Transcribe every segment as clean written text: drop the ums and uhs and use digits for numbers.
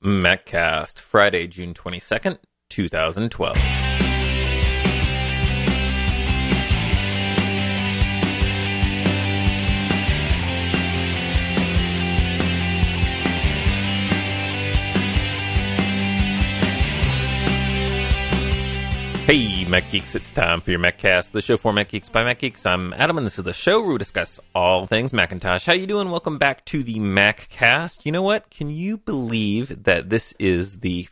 MacCast, Friday, June 22nd, 2012. Hey, Mac Geeks, it's time for your MacCast, the show for Mac Geeks by Mac Geeks. I'm Adam, and this is the show where we discuss all things Macintosh. How you doing? Welcome back to the MacCast. You know what? Can you believe that this is the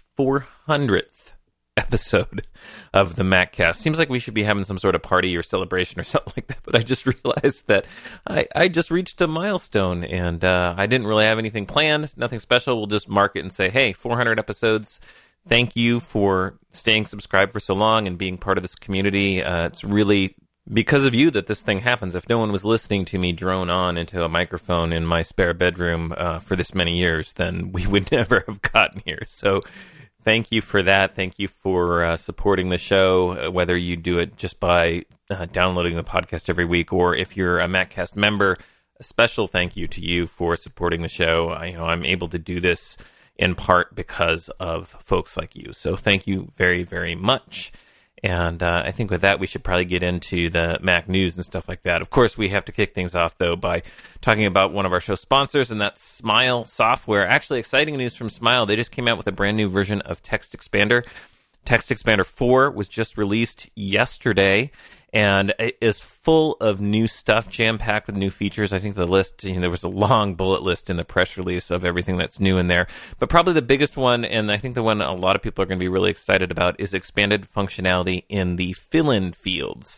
400th episode of the MacCast? Seems like we should be having some sort of party or celebration or something like that, but I just realized that I just reached a milestone, and I didn't really have anything planned, nothing special. We'll just mark it and say, hey, 400 episodes. Thank you for staying subscribed for so long and being part of this community. It's really because of you that this thing happens. If no one was listening to me drone on into a microphone in my spare bedroom for this many years, then we would never have gotten here. So thank you for that. Thank you for supporting the show, whether you do it just by downloading the podcast every week, or if you're a MacCast member, a special thank you to you for supporting the show. I'm able to do this in part because of folks like you. So thank you very, very much. And I think with that, we should probably get into the Mac news and stuff like that. Of course, we have to kick things off, though, by talking about one of our show sponsors, and that's Smile Software. Actually, exciting news from Smile. They just came out with a brand new version of Text Expander. Text Expander 4 was just released yesterday, and it is full of new stuff, jam-packed with new features. I think the list, there was a long bullet list in the press release of everything that's new in there. But probably the biggest one, and I think the one a lot of people are going to be really excited about, is expanded functionality in the fill-in fields.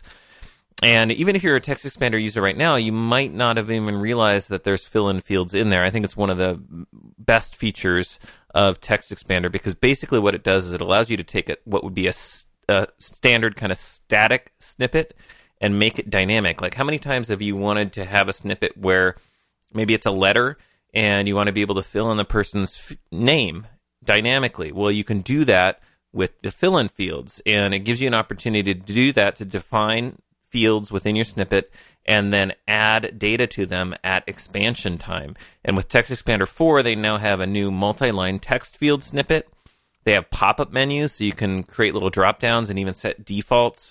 And even if you're a Text Expander user right now, you might not have even realized that there's fill-in fields in there. I think it's one of the best features of Text Expander, because basically what it does is it allows you to take what would be a standard kind of static snippet and make it dynamic. Like, how many times have you wanted to have a snippet where maybe it's a letter and you want to be able to fill in the person's name dynamically? Well, you can do that with the fill-in fields, and it gives you an opportunity to do that, to define fields within your snippet and then add data to them at expansion time. And with Text Expander 4, they now have a new multi-line text field snippet. They have pop-up menus, so you can create little drop-downs and even set defaults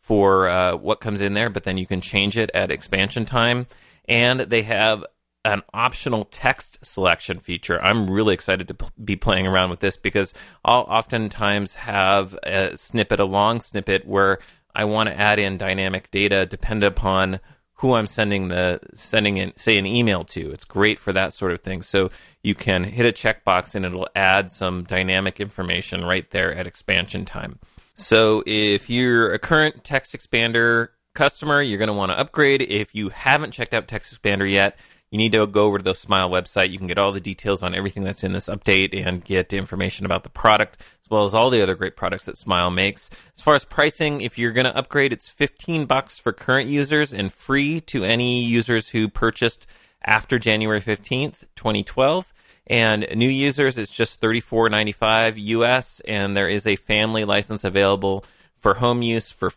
for what comes in there, but then you can change it at expansion time. And they have an optional text selection feature. I'm really excited to be playing around with this, because I'll oftentimes have a long snippet where I want to add in dynamic data dependent upon who I'm sending in, say, an email to. It's great for that sort of thing. So you can hit a checkbox and it'll add some dynamic information right there at expansion time. So if you're a current Text Expander customer, you're going to want to upgrade. If you haven't checked out Text Expander yet, you need to go over to the Smile website. You can get all the details on everything that's in this update and get information about the product, as well as all the other great products that Smile makes. As far as pricing, if you're going to upgrade, it's $15 for current users and free to any users who purchased after January 15th, 2012. And new users, it's just $34.95 US, and there is a family license available for home use for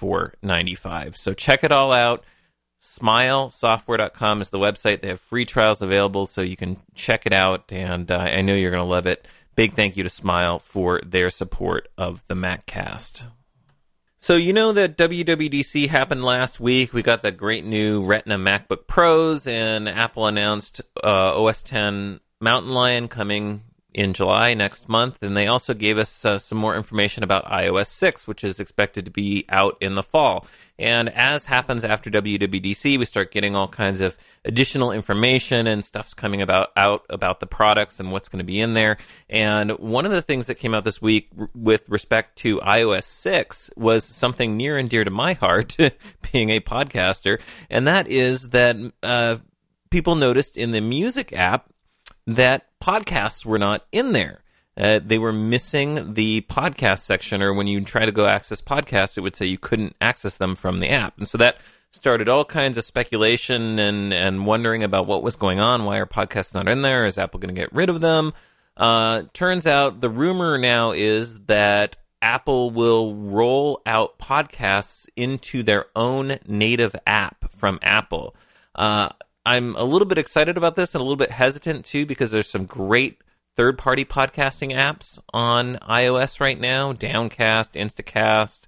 $44.95. So check it all out. SmileSoftware.com is the website. They have free trials available, so you can check it out, and I know you're going to love it. Big thank you to Smile for their support of the MacCast. So you know that WWDC happened last week. We got that great new Retina MacBook Pros, and Apple announced OS X Mountain Lion coming in July next month, and they also gave us some more information about iOS 6, which is expected to be out in the fall. And as happens after WWDC, we start getting all kinds of additional information, and stuff's coming out about the products and what's going to be in there. And one of the things that came out this week with respect to iOS 6 was something near and dear to my heart, being a podcaster, and that is that people noticed in the music app that podcasts were not in there. They were missing the podcast section, or when you try to go access podcasts, it would say you couldn't access them from the app. And so that started all kinds of speculation and wondering about what was going on. Why are podcasts not in there? Is Apple going to get rid of them? Turns out the rumor now is that Apple will roll out podcasts into their own native app from Apple. I'm a little bit excited about this and a little bit hesitant, too, because there's some great third-party podcasting apps on iOS right now. Downcast, Instacast,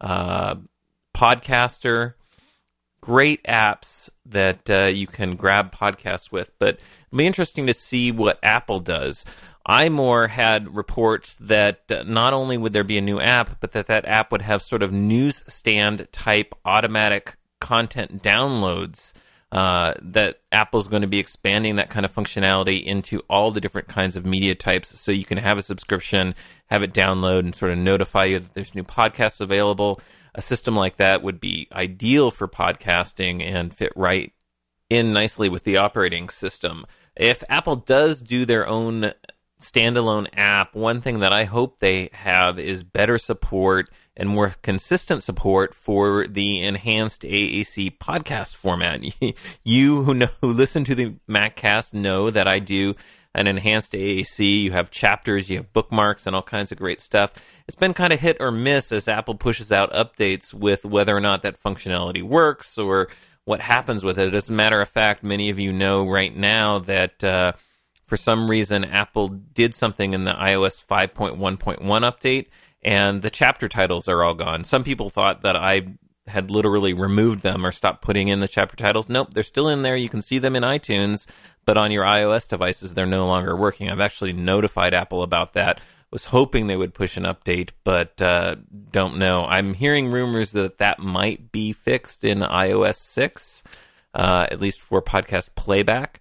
Podcaster. Great apps that you can grab podcasts with. But it'll be interesting to see what Apple does. iMore had reports that not only would there be a new app, but that app would have sort of newsstand-type automatic content downloads. That Apple's going to be expanding that kind of functionality into all the different kinds of media types, so you can have a subscription, have it download, and sort of notify you that there's new podcasts available. A system like that would be ideal for podcasting and fit right in nicely with the operating system. If Apple does do their own standalone app, one thing that I hope they have is better support and more consistent support for the enhanced AAC podcast format. You who listen to the MacCast know that I do an enhanced AAC. You have chapters, you have bookmarks, and all kinds of great stuff. It's been kind of hit or miss as Apple pushes out updates with whether or not that functionality works or what happens with it. As a matter of fact, many of you know right now that for some reason Apple did something in the iOS 5.1.1 update, and the chapter titles are all gone. Some people thought that I had literally removed them or stopped putting in the chapter titles. Nope, they're still in there. You can see them in iTunes, but on your iOS devices, they're no longer working. I've actually notified Apple about that. Was hoping they would push an update, but don't know. I'm hearing rumors that might be fixed in iOS 6, at least for podcast playback.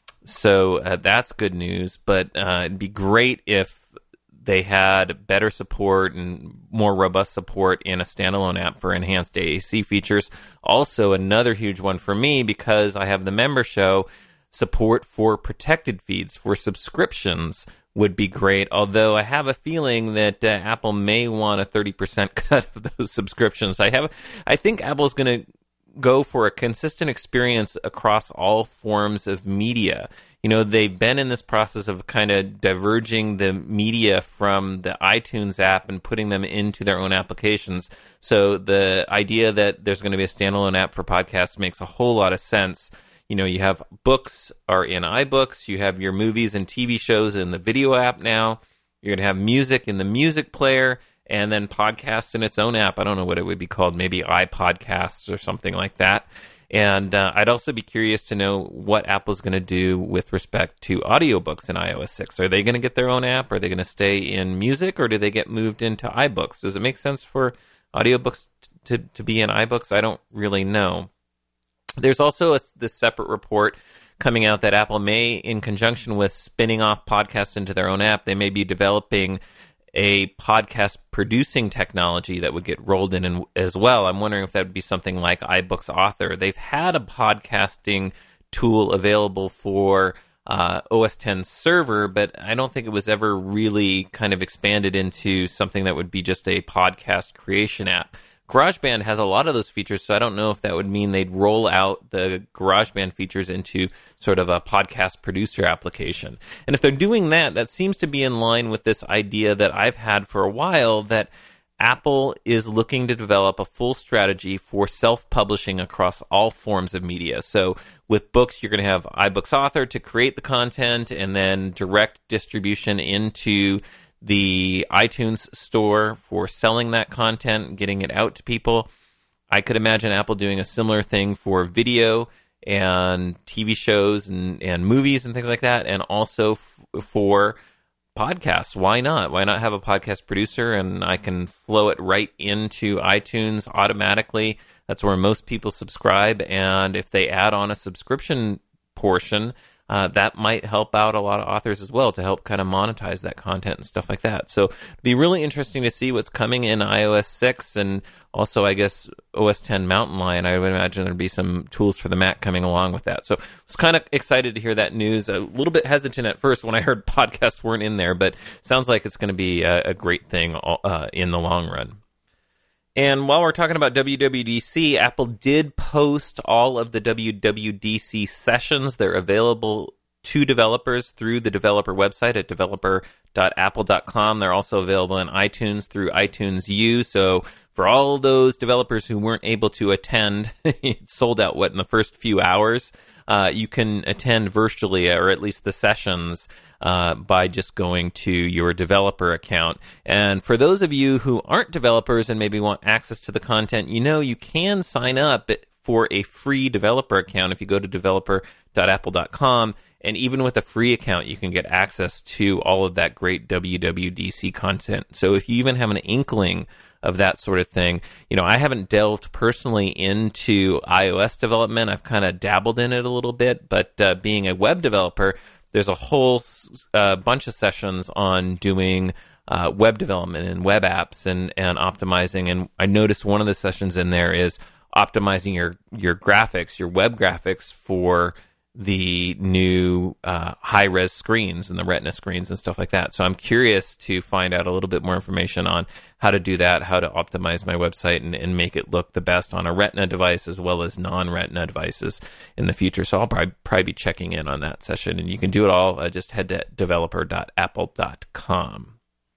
So that's good news, but it'd be great if they had better support and more robust support in a standalone app for enhanced AAC features. Also, another huge one for me, because I have the member show, support for protected feeds for subscriptions would be great, although I have a feeling that Apple may want a 30% cut of those subscriptions. I think Apple's going to go for a consistent experience across all forms of media. You know, they've been in this process of kind of diverging the media from the iTunes app and putting them into their own applications. So the idea that there's going to be a standalone app for podcasts makes a whole lot of sense. You know, you have books are in iBooks, you have your movies and TV shows in the video app now, you're going to have music in the music player, and then podcasts in its own app. I don't know what it would be called, maybe iPodcasts or something like that. And I'd also be curious to know what Apple's going to do with respect to audiobooks in iOS 6. Are they going to get their own app? Are they going to stay in music, or do they get moved into iBooks? Does it make sense for audiobooks to be in iBooks? I don't really know. There's also this separate report coming out that Apple may, in conjunction with spinning off podcasts into their own app, they may be developing a podcast producing technology that would get rolled in as well. I'm wondering if that would be something like iBooks Author. They've had a podcasting tool available for OS X server, but I don't think it was ever really kind of expanded into something that would be just a podcast creation app. GarageBand has a lot of those features, so I don't know if that would mean they'd roll out the GarageBand features into sort of a podcast producer application. And if they're doing that, that seems to be in line with this idea that I've had for a while, that Apple is looking to develop a full strategy for self-publishing across all forms of media. So with books, you're going to have iBooks Author to create the content, and then direct distribution into the iTunes store for selling that content, getting it out to people. I could imagine Apple doing a similar thing for video and TV shows and movies and things like that, and also for podcasts. Why not? Why not have a podcast producer and I can flow it right into iTunes automatically? That's where most people subscribe, and if they add on a subscription portion, that might help out a lot of authors as well to help kind of monetize that content and stuff like that. So it'd be really interesting to see what's coming in iOS 6 and also, I guess, OS X Mountain Lion. I would imagine there'd be some tools for the Mac coming along with that. So I was kind of excited to hear that news. A little bit hesitant at first when I heard podcasts weren't in there, but sounds like it's going to be a great thing in the long run. And while we're talking about WWDC, Apple did post all of the WWDC sessions. They're available to developers through the developer website at developer.apple.com. They're also available in iTunes through iTunes U. So for all those developers who weren't able to attend, it sold out, in the first few hours, you can attend virtually, or at least the sessions, by just going to your developer account. And for those of you who aren't developers and maybe want access to the content, you can sign up for a free developer account if you go to developer.apple.com. And even with a free account, you can get access to all of that great WWDC content. So if you even have an inkling of that sort of thing, I haven't delved personally into iOS development. I've kind of dabbled in it a little bit, but being a web developer, there's a whole bunch of sessions on doing web development and web apps and optimizing. And I noticed one of the sessions in there is optimizing your graphics, your web graphics for the new high-res screens and the Retina screens and stuff like that. So I'm curious to find out a little bit more information on how to do that, how to optimize my website and make it look the best on a Retina device as well as non-Retina devices in the future. So I'll probably be checking in on that session. And you can do it all. Just head to developer.apple.com.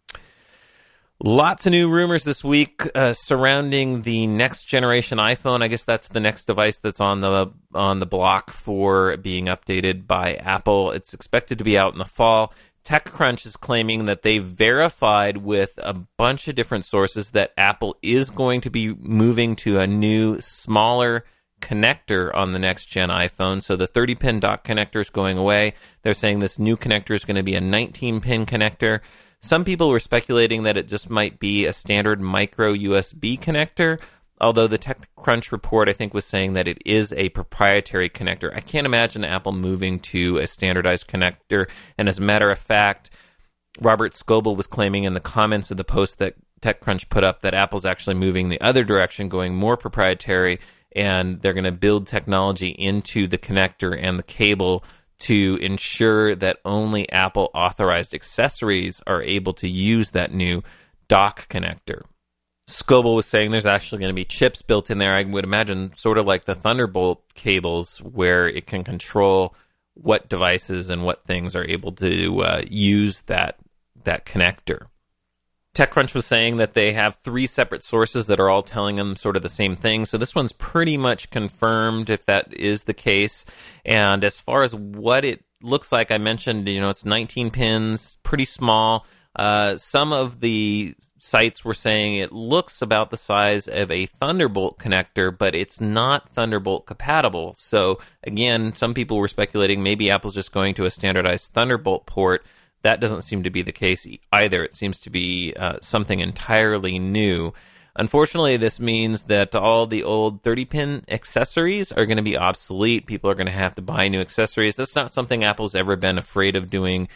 Lots of new rumors this week surrounding the next generation iPhone. I guess that's the next device that's on the block for being updated by Apple. It's expected to be out in the fall. TechCrunch is claiming that they verified with a bunch of different sources that Apple is going to be moving to a new, smaller connector on the next gen iPhone. So the 30-pin dock connector is going away. They're saying this new connector is going to be a 19-pin connector. Some people were speculating that it just might be a standard micro USB connector, although the TechCrunch report, I think, was saying that it is a proprietary connector. I can't imagine Apple moving to a standardized connector. And as a matter of fact, Robert Scoble was claiming in the comments of the post that TechCrunch put up that Apple's actually moving the other direction, going more proprietary, and they're going to build technology into the connector and the cable to ensure that only Apple authorized accessories are able to use that new dock connector. Scoble was saying there's actually going to be chips built in there, I would imagine, sort of like the Thunderbolt cables, where it can control what devices and what things are able to use that connector. TechCrunch was saying that they have 3 separate sources that are all telling them sort of the same thing. So this one's pretty much confirmed if that is the case. And as far as what it looks like, I mentioned, it's 19 pins, pretty small. Some of the sites were saying it looks about the size of a Thunderbolt connector, but it's not Thunderbolt compatible. So again, some people were speculating maybe Apple's just going to a standardized Thunderbolt port. That doesn't seem to be the case either. It seems to be something entirely new. Unfortunately, this means that all the old 30-pin accessories are going to be obsolete. People are going to have to buy new accessories. That's not something Apple's ever been afraid of doing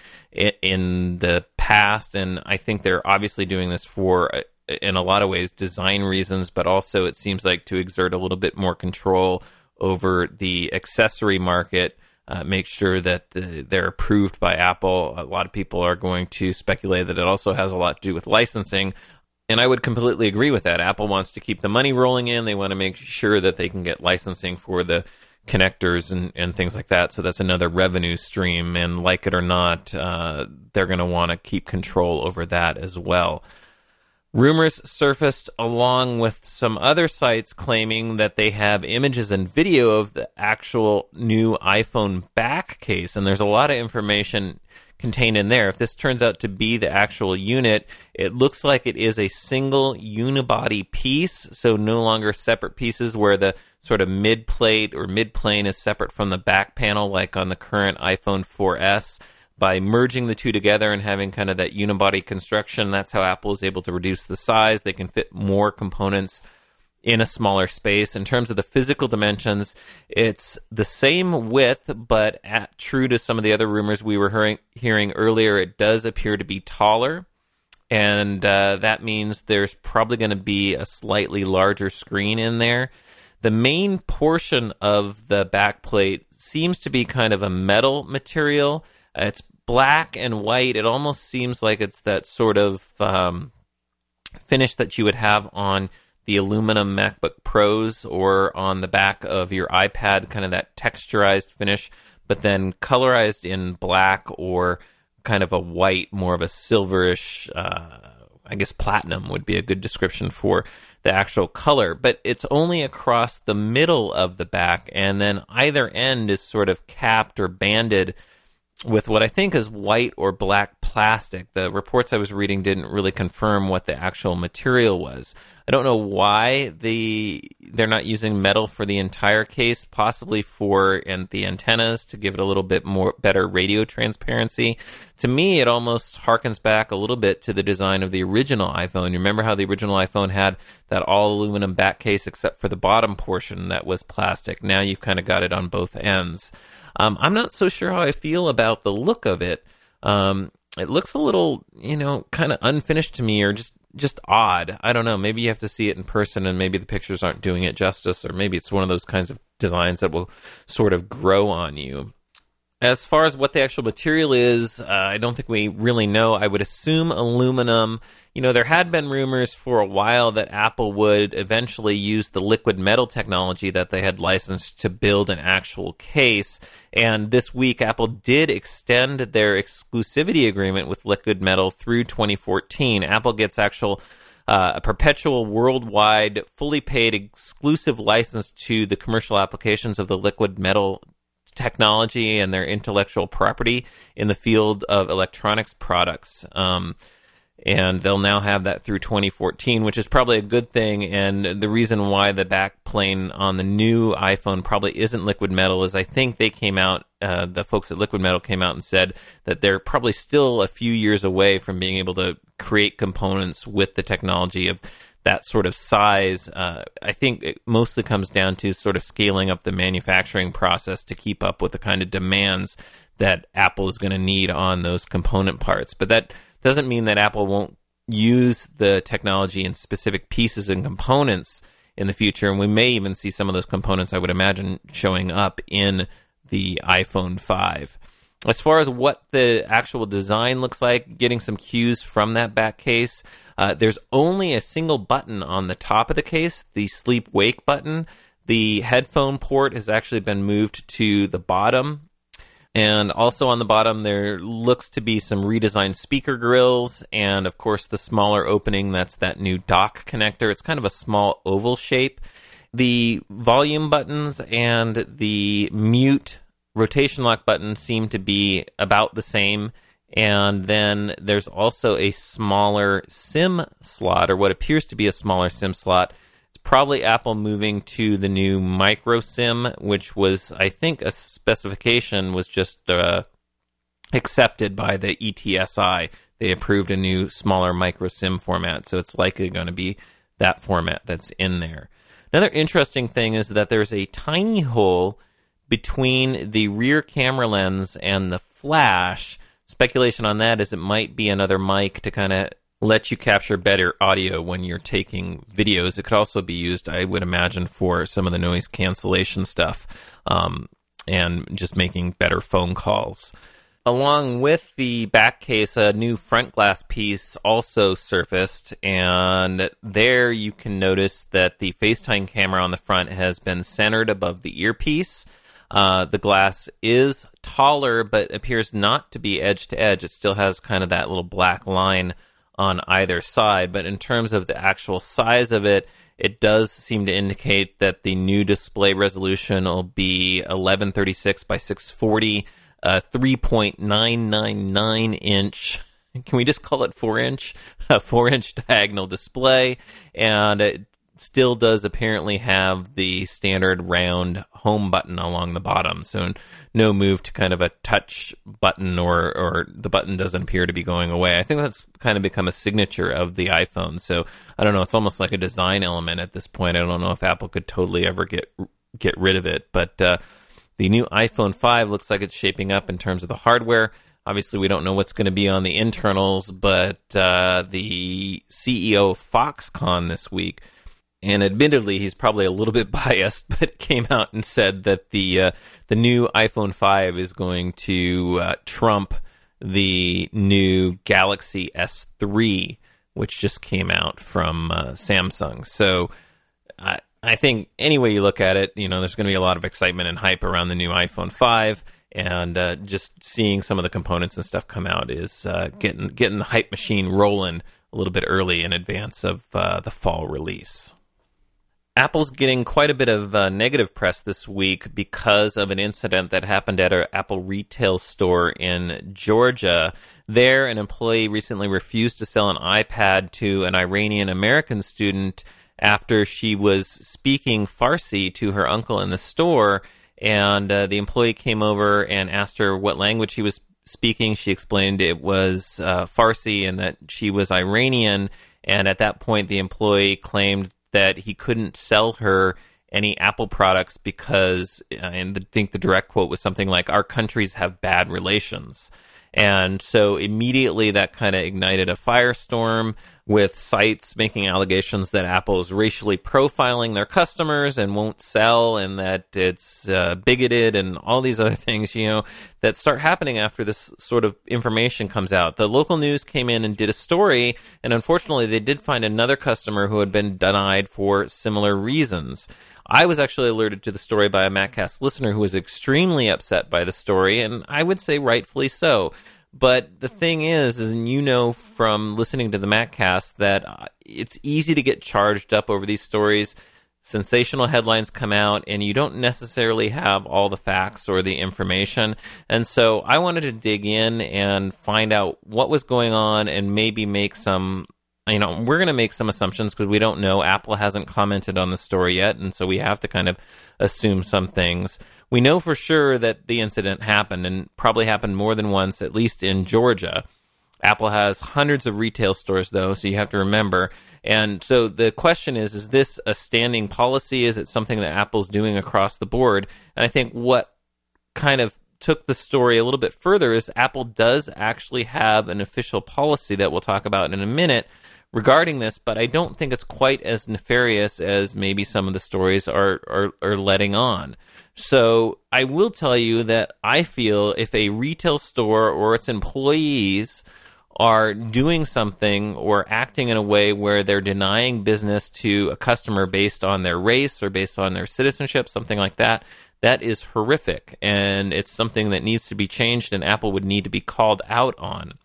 in the past, and I think they're obviously doing this for, in a lot of ways, design reasons, but also it seems like to exert a little bit more control over the accessory market. Make sure that they're approved by Apple. A lot of people are going to speculate that it also has a lot to do with licensing, and I would completely agree with that. Apple wants to keep the money rolling in. They want to make sure that they can get licensing for the connectors and things like that, so that's another revenue stream, and like it or not, they're going to want to keep control over that as well. Rumors surfaced along with some other sites claiming that they have images and video of the actual new iPhone back case, and there's a lot of information contained in there. If this turns out to be the actual unit, it looks like it is a single unibody piece, so no longer separate pieces where the sort of mid-plate or mid-plane is separate from the back panel like on the current iPhone 4S. By merging the two together and having kind of that unibody construction, that's how Apple is able to reduce the size. They can fit more components in a smaller space. In terms of the physical dimensions, it's the same width, but true to some of the other rumors we were hearing earlier, it does appear to be taller. And that means there's probably going to be a slightly larger screen in there. The main portion of the backplate seems to be kind of a metal material. It's black and white. It almost seems like it's that sort of finish that you would have on the aluminum MacBook Pros or on the back of your iPad, kind of that texturized finish. but then colorized in black or kind of a white, more of a silverish, I guess platinum would be a good description for the actual color. But it's only across the middle of the back, and then either end is sort of capped or banded with what I think is white or black plastic. The reports I was reading didn't really confirm what the actual material was. I don't know why they're not using metal for the entire case, possibly for the antennas to give it a little bit more better radio transparency. To me, it almost harkens back a little bit to the design of the original iPhone. You remember how the original iPhone had that all aluminum back case except for the bottom portion that was plastic. Now you've kind of got it on both ends. I'm not so sure how I feel about the look of it. It looks a little, kind of unfinished to me, or just odd. I don't know. Maybe you have to see it in person, and maybe the pictures aren't doing it justice, or maybe it's one of those kinds of designs that will sort of grow on you. As far as what the actual material is, I don't think we really know. I would assume aluminum. There had been rumors for a while that Apple would eventually use the liquid metal technology that they had licensed to build an actual case. And this week, Apple did extend their exclusivity agreement with liquid metal through 2014. Apple gets a perpetual worldwide, fully paid exclusive license to the commercial applications of the liquid metal technology and their intellectual property in the field of electronics products. And they'll now have that through 2014, which is probably a good thing. And the reason why the back plane on the new iPhone probably isn't liquid metal is I think they came out, the folks at Liquid Metal came out and said that they're probably still a few years away from being able to create components with the technology of that sort of size. I think it mostly comes down to sort of scaling up the manufacturing process to keep up with the kind of demands that Apple is going to need on those component parts. But that doesn't mean that Apple won't use the technology in specific pieces and components in the future. And we may even see some of those components, I would imagine, showing up in the iPhone 5. As far as what the actual design looks like, getting some cues from that back case, there's only a single button on the top of the case, the sleep-wake button. The headphone port has actually been moved to the bottom. And also on the bottom, there looks to be some redesigned speaker grills, and of course the smaller opening, that's that new dock connector. It's kind of a small oval shape. The volume buttons and the mute rotation lock button seem to be about the same. And then there's also a smaller SIM slot, or what appears to be a smaller SIM slot. It's probably Apple moving to the new micro SIM, which was, I think, a specification was just accepted by the ETSI. They approved a new smaller micro SIM format, so it's likely going to be that format that's in there. Another interesting thing is that there's a tiny hole between the rear camera lens and the flash. Speculation on that is it might be another mic to kind of let you capture better audio when you're taking videos. It could also be used, I would imagine, for some of the noise cancellation stuff and just making better phone calls. Along with the back case, a new front glass piece also surfaced, and there you can notice that the FaceTime camera on the front has been centered above the earpiece. The glass is taller, but appears not to be edge to edge. It still has kind of that little black line on either side, but in terms of the actual size of it, it does seem to indicate that the new display resolution will be 1136 by 640, 3.999 inch. Can we just call it 4-inch? A 4-inch diagonal display, and it still does apparently have the standard round home button along the bottom, so no move to kind of a touch button, or the button doesn't appear to be going away. I think that's kind of become a signature of the iPhone, so I don't know, it's almost like a design element at this point. I don't know if Apple could totally ever get rid of it, but the new iPhone 5 looks like it's shaping up in terms of the hardware. Obviously, we don't know what's going to be on the internals, but the CEO of Foxconn this week, and admittedly, he's probably a little bit biased, but came out and said that the new iPhone 5 is going to trump the new Galaxy S3, which just came out from Samsung. So I think any way you look at it, there's going to be a lot of excitement and hype around the new iPhone 5. and just seeing some of the components and stuff come out is getting the hype machine rolling a little bit early in advance of the fall release. Apple's getting quite a bit of negative press this week because of an incident that happened at an Apple retail store in Georgia. There, an employee recently refused to sell an iPad to an Iranian American student after she was speaking Farsi to her uncle in the store, and the employee came over and asked her what language he was speaking. She explained it was Farsi and that she was Iranian, and at that point the employee claimed that he couldn't sell her any Apple products because, and I think the direct quote was something like, "Our countries have bad relations." And so immediately that kind of ignited a firestorm with sites making allegations that Apple is racially profiling their customers and won't sell, and that it's bigoted and all these other things, that start happening after this sort of information comes out. The local news came in and did a story, and unfortunately they did find another customer who had been denied for similar reasons. I was actually alerted to the story by a MacCast listener who was extremely upset by the story, and I would say rightfully so. But the thing is and from listening to the MacCast, that it's easy to get charged up over these stories. Sensational headlines come out, and you don't necessarily have all the facts or the information. And so I wanted to dig in and find out what was going on and maybe make some... we're going to make some assumptions because we don't know. Apple hasn't commented on the story yet, and so we have to kind of assume some things. We know for sure that the incident happened, and probably happened more than once, at least in Georgia. Apple has hundreds of retail stores, though, so you have to remember. And so the question is this a standing policy? Is it something that Apple's doing across the board? And I think what kind of took the story a little bit further is Apple does actually have an official policy that we'll talk about in a minute regarding this, but I don't think it's quite as nefarious as maybe some of the stories are letting on. So I will tell you that I feel if a retail store or its employees are doing something or acting in a way where they're denying business to a customer based on their race or based on their citizenship, something like that, that is horrific, and it's something that needs to be changed, and Apple would need to be called out on.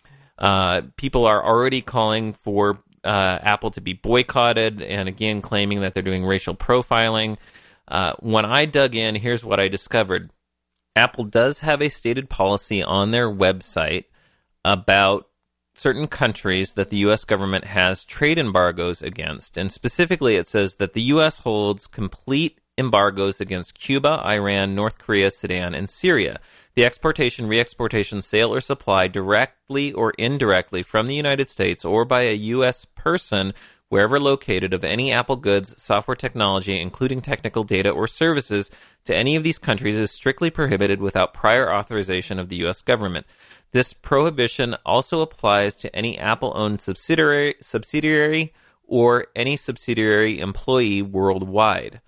People are already calling for Apple to be boycotted, and again claiming that they're doing racial profiling. When I dug in, here's what I discovered. Apple does have a stated policy on their website about certain countries that the U.S. government has trade embargoes against, and specifically it says that the U.S. holds complete embargoes against Cuba, Iran, North Korea, Sudan, and Syria. The exportation, re-exportation, sale, or supply directly or indirectly from the United States or by a U.S. person, wherever located, of any Apple goods, software technology, including technical data or services, to any of these countries is strictly prohibited without prior authorization of the U.S. government. This prohibition also applies to any Apple-owned subsidiary or any subsidiary employee worldwide.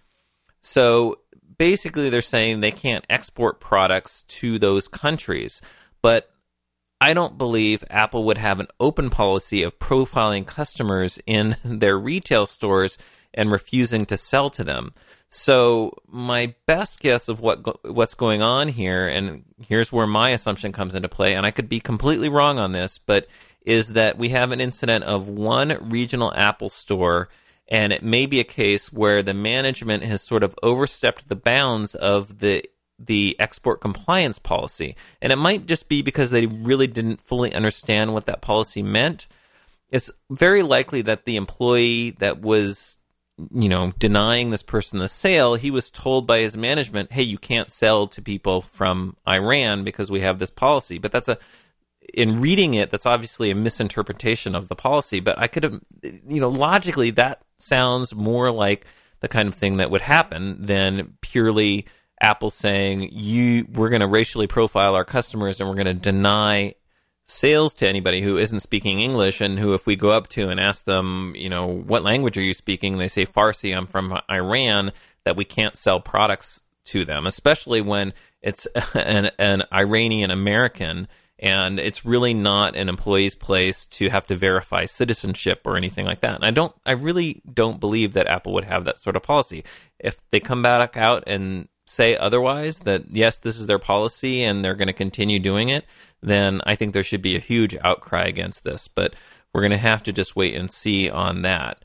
So basically they're saying they can't export products to those countries, but I don't believe Apple would have an open policy of profiling customers in their retail stores and refusing to sell to them. So my best guess of what's going on here, and here's where my assumption comes into play, and I could be completely wrong on this, but is that we have an incident of one regional Apple store, and it may be a case where the management has sort of overstepped the bounds of the export compliance policy. And it might just be because they really didn't fully understand what that policy meant. It's very likely that the employee that was, denying this person the sale, he was told by his management, hey, you can't sell to people from Iran because we have this policy. But in reading it, that's obviously a misinterpretation of the policy. But I could have, logically, that sounds more like the kind of thing that would happen than purely Apple saying, we're going to racially profile our customers and we're going to deny sales to anybody who isn't speaking English, and who, if we go up to and ask them, what language are you speaking? They say Farsi, I'm from Iran, that we can't sell products to them, especially when it's an Iranian American, and it's really not an employee's place to have to verify citizenship or anything like that. And I really don't believe that Apple would have that sort of policy. If they come back out and say otherwise, that yes, this is their policy and they're going to continue doing it, then I think there should be a huge outcry against this. But we're going to have to just wait and see on that.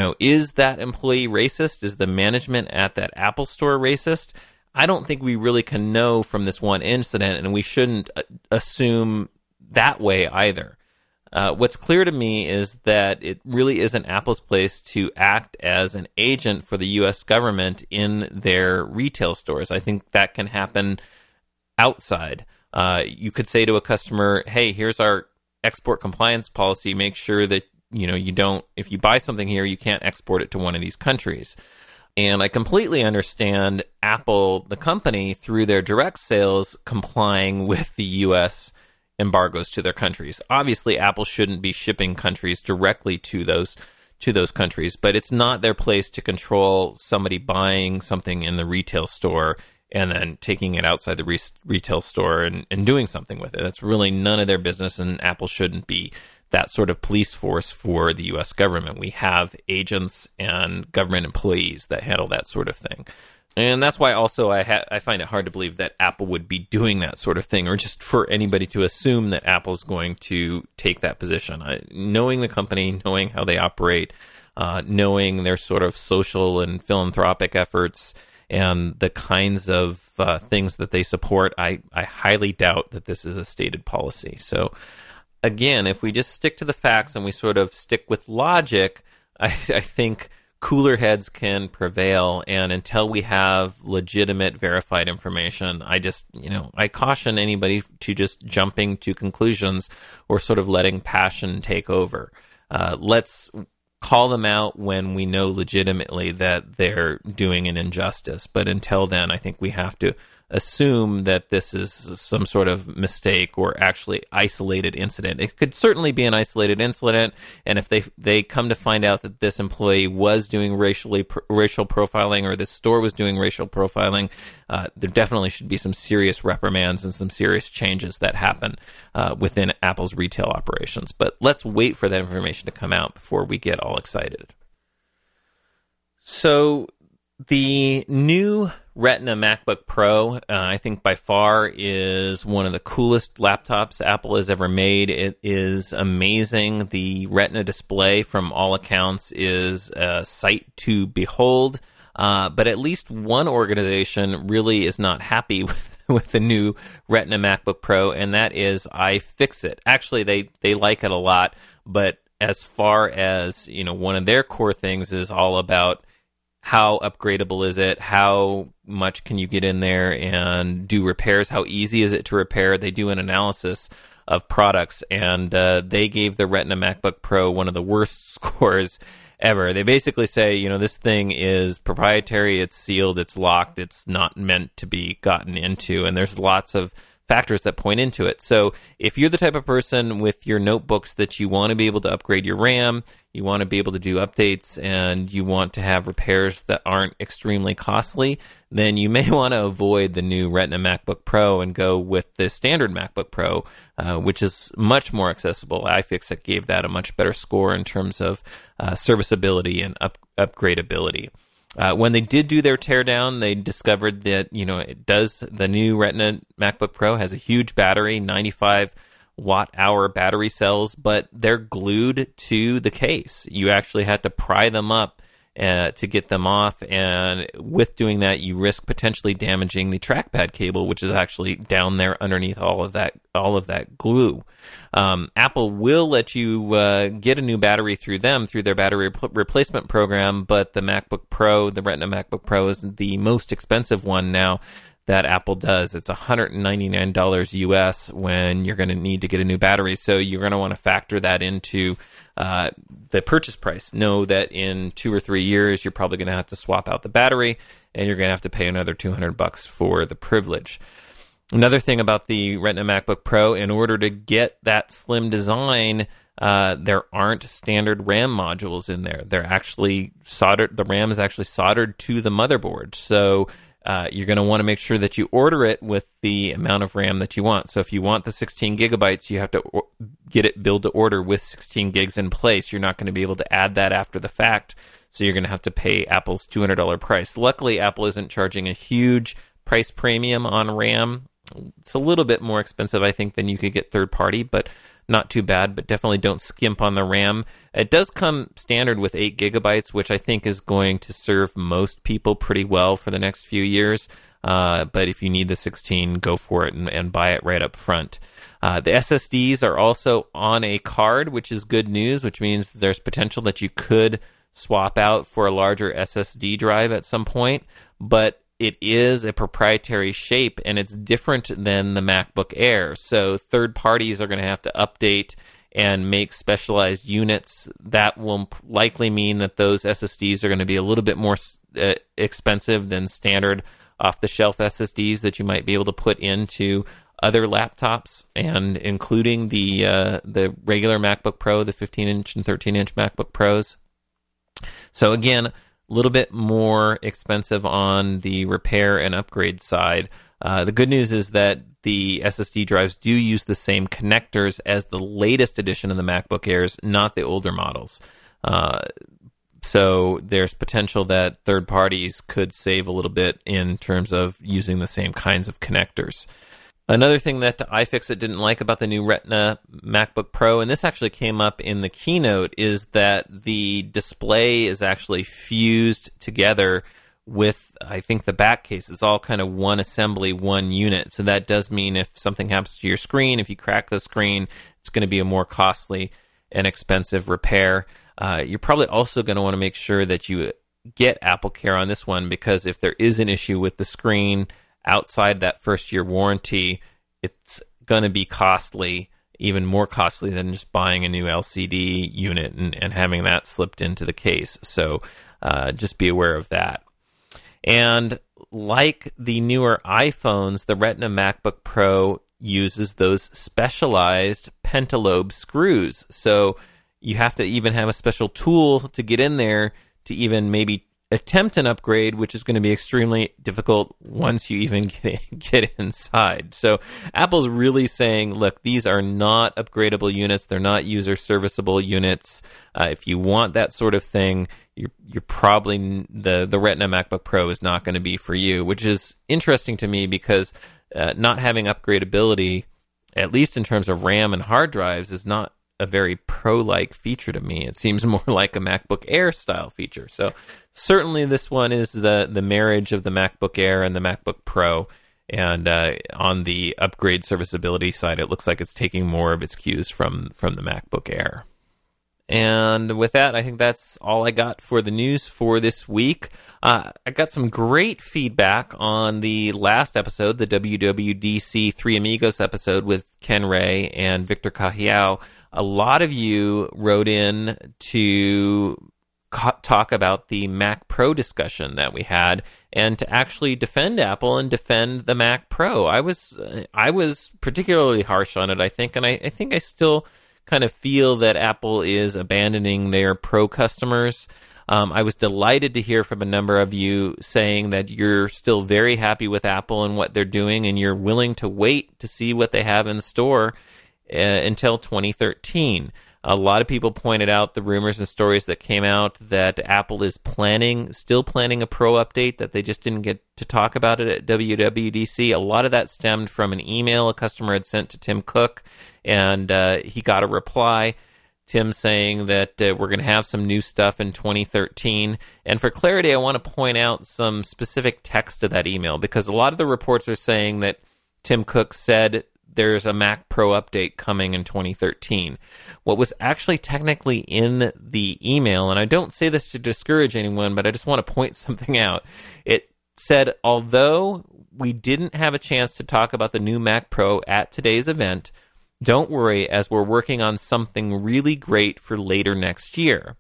Is that employee racist? Is the management at that Apple store racist? I don't think we really can know from this one incident, and we shouldn't assume that way either. What's clear to me is that it really isn't Apple's place to act as an agent for the U.S. government in their retail stores. I think that can happen outside. You could say to a customer, hey, here's our export compliance policy. Make sure that, you don't, if you buy something here, you can't export it to one of these countries. And I completely understand Apple, the company, through their direct sales, complying with the U.S. embargoes to their countries. Obviously, Apple shouldn't be shipping countries directly to those countries, but it's not their place to control somebody buying something in the retail store and then taking it outside the retail store and doing something with it. That's really none of their business, and Apple shouldn't be that sort of police force for the U.S. government. We have agents and government employees that handle that sort of thing. And that's why also I find it hard to believe that Apple would be doing that sort of thing, or just for anybody to assume that Apple's going to take that position. Knowing the company, knowing how they operate, knowing their sort of social and philanthropic efforts and the kinds of things that they support, I highly doubt that this is a stated policy. So again, if we just stick to the facts and we sort of stick with logic, I think cooler heads can prevail. And until we have legitimate, verified information, I caution anybody to just jumping to conclusions or sort of letting passion take over. Let's call them out when we know legitimately that they're doing an injustice. But until then, I think we have to assume that this is some sort of mistake or actually isolated incident. It could certainly be an isolated incident, and if they come to find out that this employee was doing racial profiling, or this store was doing racial profiling, there definitely should be some serious reprimands and some serious changes that happen within Apple's retail operations. But let's wait for that information to come out before we get all excited. So the new Retina MacBook Pro, I think by far is one of the coolest laptops Apple has ever made. It is amazing. The Retina display, from all accounts, is a sight to behold. But at least one organization really is not happy with the new Retina MacBook Pro, and that is iFixit. Actually, they like it a lot, but as far as, one of their core things is all about how upgradable is it? How much can you get in there and do repairs? How easy is it to repair? They do an analysis of products, and they gave the Retina MacBook Pro one of the worst scores ever. They basically say, this thing is proprietary, it's sealed, it's locked, it's not meant to be gotten into, and there's lots of factors that point into it. So if you're the type of person with your notebooks that you want to be able to upgrade your RAM, you want to be able to do updates, and you want to have repairs that aren't extremely costly, then you may want to avoid the new Retina MacBook Pro and go with the standard MacBook Pro, which is much more accessible. iFixit gave that a much better score in terms of serviceability and upgradability. When they did do their teardown, they discovered that, the new Retina MacBook Pro has a huge battery, 95 watt-hour battery cells, but they're glued to the case. You actually had to pry them up to get them off, and with doing that, you risk potentially damaging the trackpad cable, which is actually down there underneath all of that glue. Apple will let you get a new battery through their battery replacement program, but the MacBook Pro, the Retina MacBook Pro, is the most expensive one now that Apple does. It's $199 US when you're going to need to get a new battery. So you're going to want to factor that into the purchase price. Know that in 2 or 3 years, you're probably going to have to swap out the battery, and you're going to have to pay another $200 for the privilege. Another thing about the Retina MacBook Pro, in order to get that slim design, there aren't standard RAM modules in there. They're actually soldered. The RAM is actually soldered to the motherboard. So you're going to want to make sure that you order it with the amount of RAM that you want. So if you want the 16 gigabytes, you have to get it build to order with 16 gigs in place. You're not going to be able to add that after the fact. So you're going to have to pay Apple's $200 price. Luckily, Apple isn't charging a huge price premium on RAM. It's a little bit more expensive, I think, than you could get third party, but not too bad. But definitely don't skimp on the RAM. It does come standard with 8 gigabytes, which I think is going to serve most people pretty well for the next few years. But if you need the 16, go for it and buy it right up front. The SSDs are also on a card, which is good news, which means there's potential that you could swap out for a larger SSD drive at some point. But it is a proprietary shape, and it's different than the MacBook Air. So third parties are going to have to update and make specialized units. That will likely mean that those SSDs are going to be a little bit more expensive than standard off-the-shelf SSDs that you might be able to put into other laptops, and including the regular MacBook Pro, the 15-inch and 13-inch MacBook Pros. So again, a little bit more expensive on the repair and upgrade side. The good news is that the SSD drives do use the same connectors as the latest edition of the MacBook Airs, not the older models. So there's potential that third parties could save a little bit in terms of using the same kinds of connectors. Another thing that iFixit didn't like about the new Retina MacBook Pro, and this actually came up in the keynote, is that the display is actually fused together with, I think, the back case. It's all kind of one assembly, one unit. So that does mean if something happens to your screen, if you crack the screen, it's going to be a more costly and expensive repair. You're probably also going to want to make sure that you get AppleCare on this one, because if there is an issue with the screen outside that first-year warranty, it's going to be costly, even more costly than just buying a new LCD unit and having that slipped into the case. So just be aware of that. And like the newer iPhones, the Retina MacBook Pro uses those specialized pentalobe screws. So you have to even have a special tool to get in there to even maybe attempt an upgrade, which is going to be extremely difficult once you even get inside. So Apple's really saying, look, these are not upgradable units. They're not user serviceable units. If you want that sort of thing, you're probably, the Retina MacBook Pro is not going to be for you, which is interesting to me because not having upgradability, at least in terms of RAM and hard drives, is not a very pro-like feature to me. It seems more like a MacBook Air style feature. So certainly this one is the marriage of the MacBook Air and the MacBook Pro. And on the upgrade serviceability side, it looks like it's taking more of its cues from the MacBook Air. And with that, I think that's all I got for the news for this week. I got some great feedback on the last episode, the WWDC 3 Amigos episode with Ken Ray and Victor Cajiao. A lot of you wrote in to talk about the Mac Pro discussion that we had, and to actually defend Apple and defend the Mac Pro. I was particularly harsh on it, I think, and I think I still kind of feel that Apple is abandoning their Pro customers. I was delighted to hear from a number of you saying that you're still very happy with Apple and what they're doing, and you're willing to wait to see what they have in store until 2013. A lot of people pointed out the rumors and stories that came out that Apple is still planning a Pro update, that they just didn't get to talk about it at WWDC. A lot of that stemmed from an email a customer had sent to Tim Cook, and he got a reply, Tim saying that we're going to have some new stuff in 2013. And for clarity, I want to point out some specific text to that email, because a lot of the reports are saying that Tim Cook said there's a Mac Pro update coming in 2013. What was actually technically in the email, and I don't say this to discourage anyone, but I just want to point something out. It said, although we didn't have a chance to talk about the new Mac Pro at today's event, don't worry, as we're working on something really great for later next year.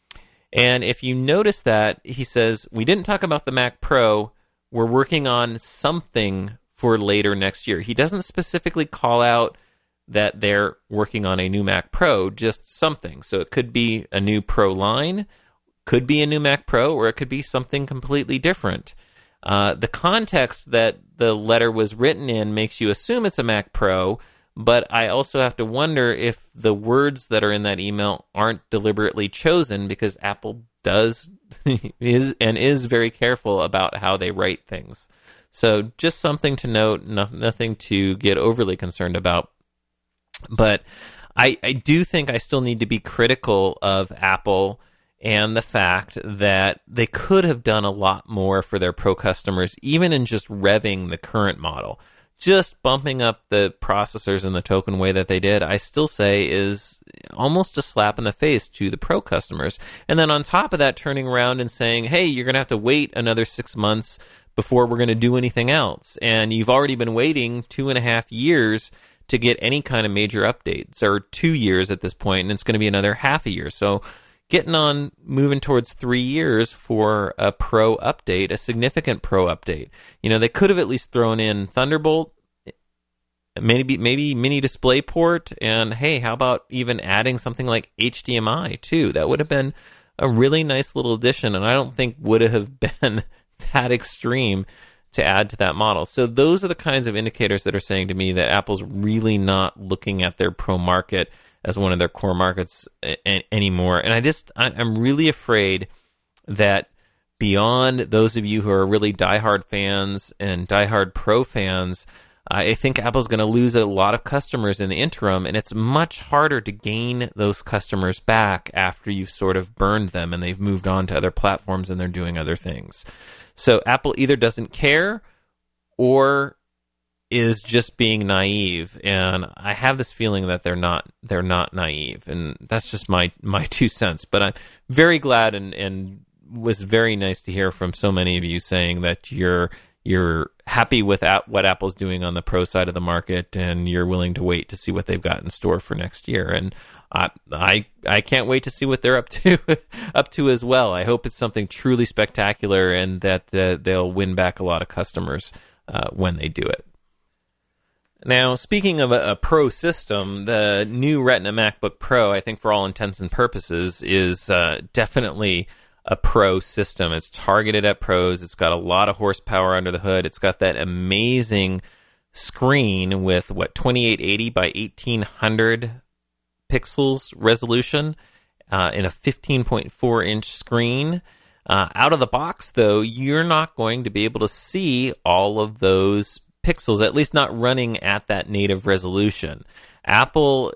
And if you notice that, he says, we didn't talk about the Mac Pro, we're working on something for later next year. He doesn't specifically call out that they're working on a new Mac Pro, just something. So it could be a new Pro line, could be a new Mac Pro, or it could be something completely different. The context that the letter was written in makes you assume it's a Mac Pro, but I also have to wonder if the words that are in that email aren't deliberately chosen, because Apple is very careful about how they write things. So just something to note, nothing to get overly concerned about. But I do think I still need to be critical of Apple and the fact that they could have done a lot more for their Pro customers, even in just revving the current model. Just bumping up the processors and the token way that they did, I still say is almost a slap in the face to the Pro customers. And then on top of that, turning around and saying, hey, you're going to have to wait another 6 months before we're going to do anything else. And you've already been waiting 2.5 years to get any kind of major updates, or 2 years at this point, and it's going to be another half a year. So getting on, moving towards 3 years for a Pro update, a significant Pro update. They could have at least thrown in Thunderbolt, maybe mini DisplayPort, and hey, how about even adding something like HDMI too? That would have been a really nice little addition, and I don't think would have been that extreme to add to that model. So those are the kinds of indicators that are saying to me that Apple's really not looking at their Pro market as one of their core markets anymore. And I'm really afraid that beyond those of you who are really diehard fans and diehard Pro fans, I think Apple's going to lose a lot of customers in the interim, and it's much harder to gain those customers back after you've sort of burned them and they've moved on to other platforms and they're doing other things. So Apple either doesn't care or is just being naive, and I have this feeling that they're not naive, and that's just my 2 cents. But I'm very glad and was very nice to hear from so many of you saying that you're happy with what Apple's doing on the Pro side of the market, and you're willing to wait to see what they've got in store for next year. And I can't wait to see what they're up to as well. I hope it's something truly spectacular, and that they'll win back a lot of customers when they do it. Now, speaking of a Pro system, the new Retina MacBook Pro, I think for all intents and purposes, is definitely a Pro system. It's targeted at pros. It's got a lot of horsepower under the hood. It's got that amazing screen with 2880 by 1800 pixels resolution in a 15.4 inch screen. Out of the box, though, you're not going to be able to see all of those pixels, at least not running at that native resolution. Apple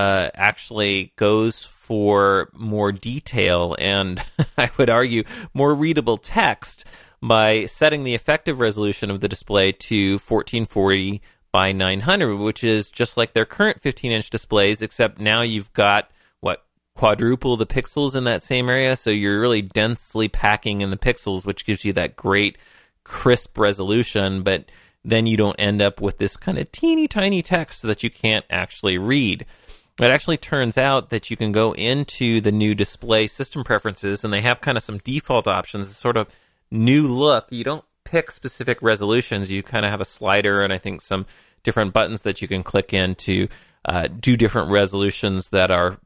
actually goes for more detail and I would argue more readable text by setting the effective resolution of the display to 1440 by 900, which is just like their current 15-inch displays, except now you've got, quadruple the pixels in that same area, so you're really densely packing in the pixels, which gives you that great crisp resolution, but then you don't end up with this kind of teeny tiny text that you can't actually read. It actually turns out that you can go into the new display system preferences, and they have kind of some default options, a sort of new look. You don't pick specific resolutions. You kind of have a slider and I think some different buttons that you can click in to do different resolutions that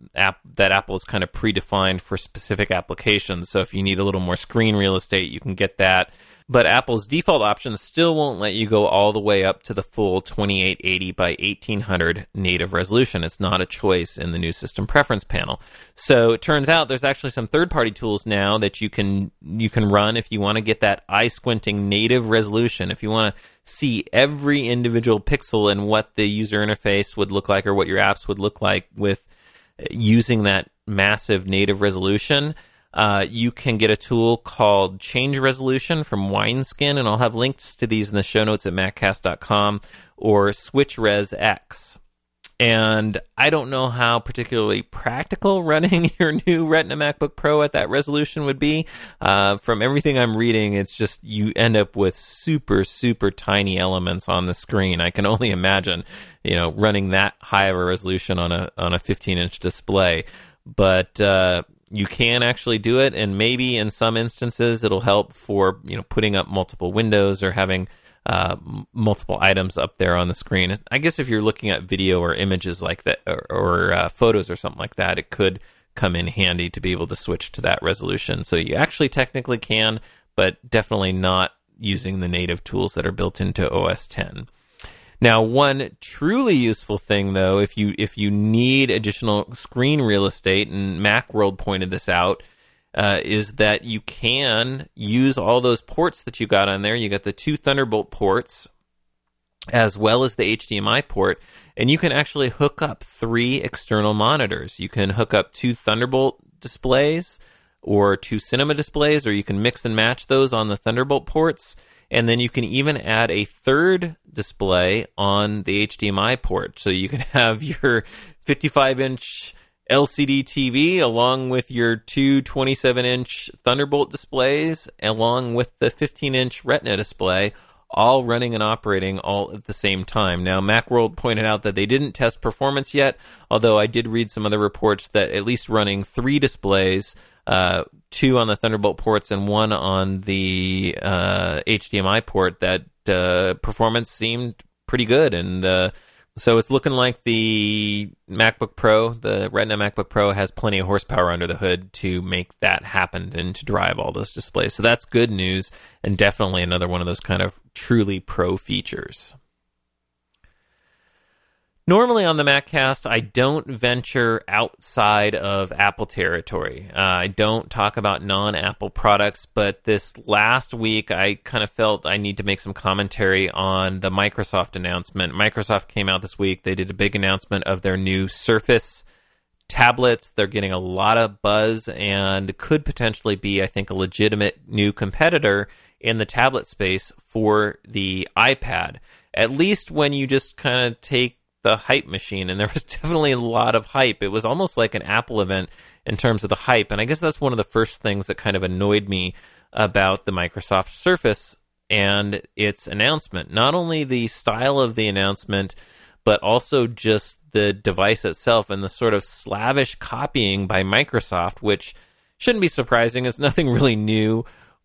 Apple has kind of predefined for specific applications. So if you need a little more screen real estate, you can get that. But Apple's default options still won't let you go all the way up to the full 2880 by 1800 native resolution. It's not a choice in the new system preference panel. So it turns out there's actually some third-party tools now that you can run if you want to get that eye-squinting native resolution. If you want to see every individual pixel and what the user interface would look like or what your apps would look like with using that massive native resolution, you can get a tool called Change Resolution from Wineskin, and I'll have links to these in the show notes at maccast.com, or Switch Res X. And I don't know how particularly practical running your new Retina MacBook Pro at that resolution would be. From everything I'm reading, it's just you end up with super, super tiny elements on the screen. I can only imagine, running that high of a resolution on a 15-inch display. But you can actually do it, and maybe in some instances it'll help for putting up multiple windows or having multiple items up there on the screen. I guess if you're looking at video or images like that, or photos or something like that, it could come in handy to be able to switch to that resolution. So you actually technically can, but definitely not using the native tools that are built into OS X. Now, one truly useful thing, though, if you need additional screen real estate, and Macworld pointed this out, is that you can use all those ports that you got on there. You got the 2 Thunderbolt ports as well as the HDMI port, and you can actually hook up 3 external monitors. You can hook up 2 Thunderbolt displays or 2 Cinema displays, or you can mix and match those on the Thunderbolt ports, and then you can even add a 3rd display on the HDMI port. So you can have your 55-inch LCD TV along with your 2 27-inch Thunderbolt displays along with the 15-inch Retina display, all running and operating all at the same time. Now, Macworld pointed out that they didn't test performance yet, although I did read some other reports that at least running 3 displays, 2 on the Thunderbolt ports and 1 on the HDMI port, that performance seemed pretty good. And so it's looking like the MacBook Pro, the Retina MacBook Pro, has plenty of horsepower under the hood to make that happen and to drive all those displays. So that's good news, and definitely another one of those kind of truly pro features. Normally on the MacCast, I don't venture outside of Apple territory. I don't talk about non-Apple products, but this last week I kind of felt I need to make some commentary on the Microsoft announcement. Microsoft came out this week. They did a big announcement of their new Surface tablets. They're getting a lot of buzz and could potentially be, I think, a legitimate new competitor in the tablet space for the iPad. At least when you just kind of take the hype machine, and there was definitely a lot of hype. It was almost like an Apple event in terms of the hype, and I guess that's one of the first things that kind of annoyed me about the Microsoft Surface and its announcement. Not only the style of the announcement, but also just the device itself and the sort of slavish copying by Microsoft, which shouldn't be surprising. It's nothing really new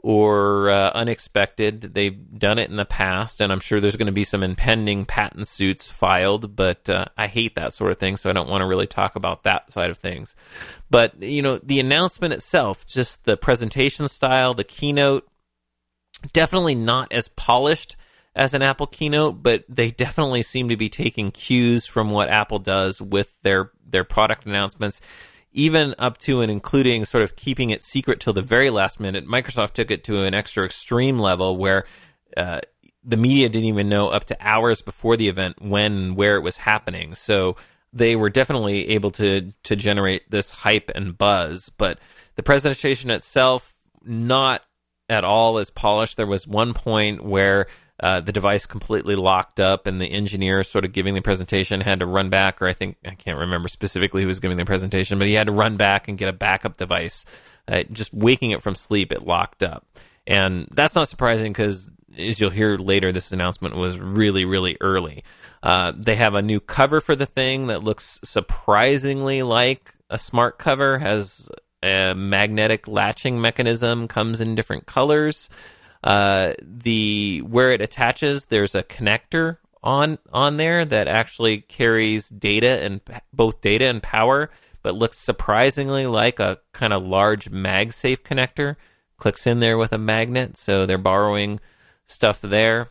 or unexpected. They've done it in the past, and I'm sure there's going to be some impending patent suits filed, but I hate that sort of thing, so I don't want to really talk about that side of things. But, you know, the announcement itself, just the presentation style, the keynote, definitely not as polished as an Apple keynote, but they definitely seem to be taking cues from what Apple does with their product announcements, even up to and including sort of keeping it secret till the very last minute. Microsoft took it to an extra extreme level where the media didn't even know up to hours before the event when and where it was happening. So they were definitely able to generate this hype and buzz. But the presentation itself, not at all as polished. There was one point where the device completely locked up, and the engineer sort of giving the presentation had to run back, or I can't remember specifically who was giving the presentation, but he had to run back and get a backup device. Just waking it from sleep, it locked up. And that's not surprising because, as you'll hear later, this announcement was really, really early. They have a new cover for the thing that looks surprisingly like a smart cover, has a magnetic latching mechanism, comes in different colors. Where it attaches, there's a connector on there that actually carries data, and both data and power, but looks surprisingly like a kind of large MagSafe connector. Clicks in there with a magnet, so they're borrowing stuff there.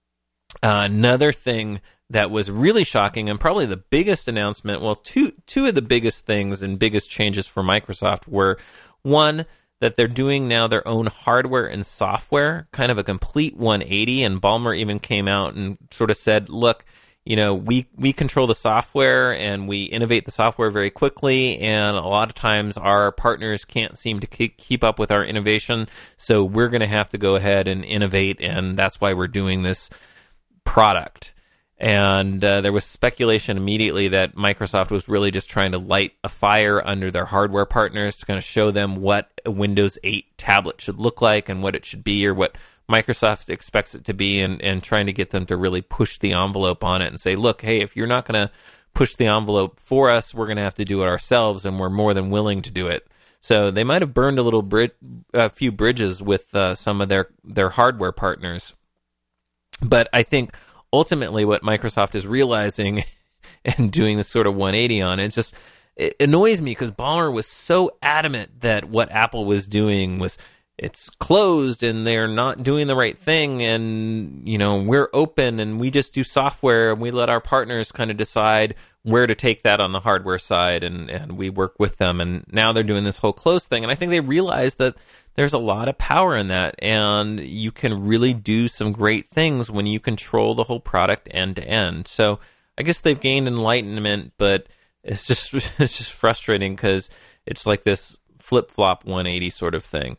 Another thing that was really shocking, and probably the biggest announcement, well, two of the biggest things and biggest changes for Microsoft were, one, that they're doing now their own hardware and software, kind of a complete 180. And Ballmer even came out and sort of said, look, you know, we control the software and we innovate the software very quickly, and a lot of times our partners can't seem to keep up with our innovation, so we're going to have to go ahead and innovate, and that's why we're doing this product. And there was speculation immediately that Microsoft was really just trying to light a fire under their hardware partners to kind of show them what a Windows 8 tablet should look like and what it should be, or what Microsoft expects it to be, and trying to get them to really push the envelope on it and say, look, hey, if you're not going to push the envelope for us, we're going to have to do it ourselves, and we're more than willing to do it. So they might have burned a few bridges with some of their hardware partners. But I think ultimately what Microsoft is realizing and doing this sort of 180 on, it annoys me because Ballmer was so adamant that what Apple was doing was, it's closed and they're not doing the right thing, and, you know, we're open and we just do software and we let our partners kind of decide where to take that on the hardware side, and we work with them, and now they're doing this whole close thing, and I think they realize that there's a lot of power in that, and you can really do some great things when you control the whole product end to end. So I guess they've gained enlightenment, but it's just frustrating because it's like this flip-flop 180 sort of thing.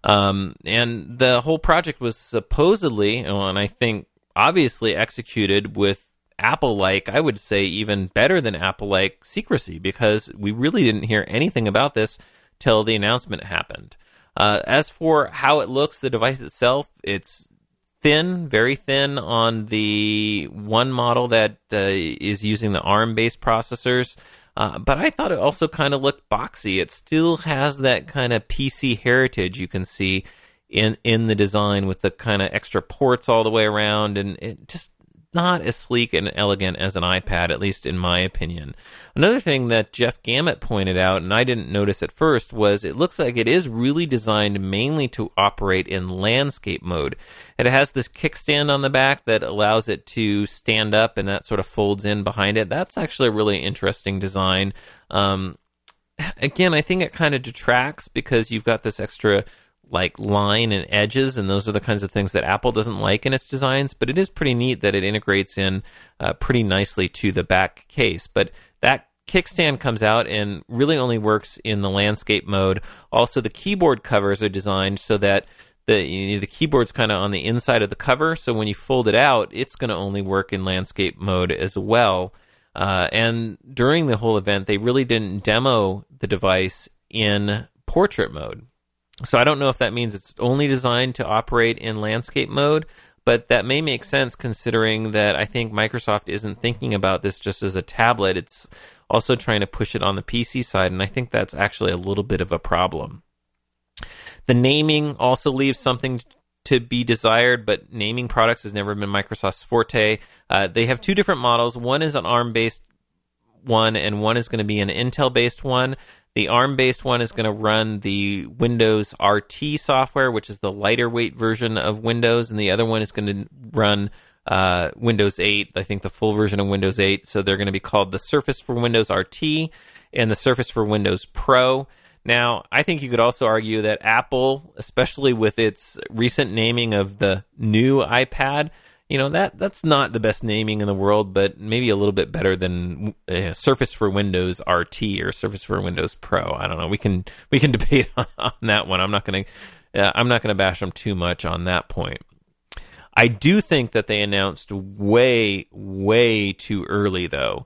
And the whole project was supposedly, and I think obviously executed with Apple-like, I would say even better than Apple-like secrecy, because we really didn't hear anything about this till the announcement happened. As for how it looks, the device itself, it's thin, very thin on the one model that is using the ARM-based processors. But I thought it also kind of looked boxy. It still has that kind of PC heritage you can see in the design, with the kind of extra ports all the way around, and it just not as sleek and elegant as an iPad, at least in my opinion. Another thing that Jeff Gamet pointed out, and I didn't notice at first, was it looks like it is really designed mainly to operate in landscape mode. It has this kickstand on the back that allows it to stand up, and that sort of folds in behind it. That's actually a really interesting design. Again, I think it kind of detracts because you've got this extra like line and edges, and those are the kinds of things that Apple doesn't like in its designs, but it is pretty neat that it integrates in pretty nicely to the back case. But that kickstand comes out and really only works in the landscape mode. Also, the keyboard covers are designed so that the keyboard's kind of on the inside of the cover, so when you fold it out, it's going to only work in landscape mode as well. And during the whole event, they really didn't demo the device in portrait mode. So I don't know if that means it's only designed to operate in landscape mode, but that may make sense considering that I think Microsoft isn't thinking about this just as a tablet. It's also trying to push it on the PC side, and I think that's actually a little bit of a problem. The naming also leaves something to be desired, but naming products has never been Microsoft's forte. They have two different models. One is an ARM-based one, and one is going to be an Intel-based one. The ARM-based one is going to run the Windows RT software, which is the lighter weight version of Windows, and the other one is going to run Windows 8, I think the full version of Windows 8. So they're going to be called the Surface for Windows RT and the Surface for Windows Pro. Now, I think you could also argue that Apple, especially with its recent naming of the new iPad, that's not the best naming in the world, but maybe a little bit better than Surface for Windows RT or Surface for Windows Pro. I don't know. We can debate on that one. I'm not going to bash them too much on that point. I do think that they announced way, way too early, though.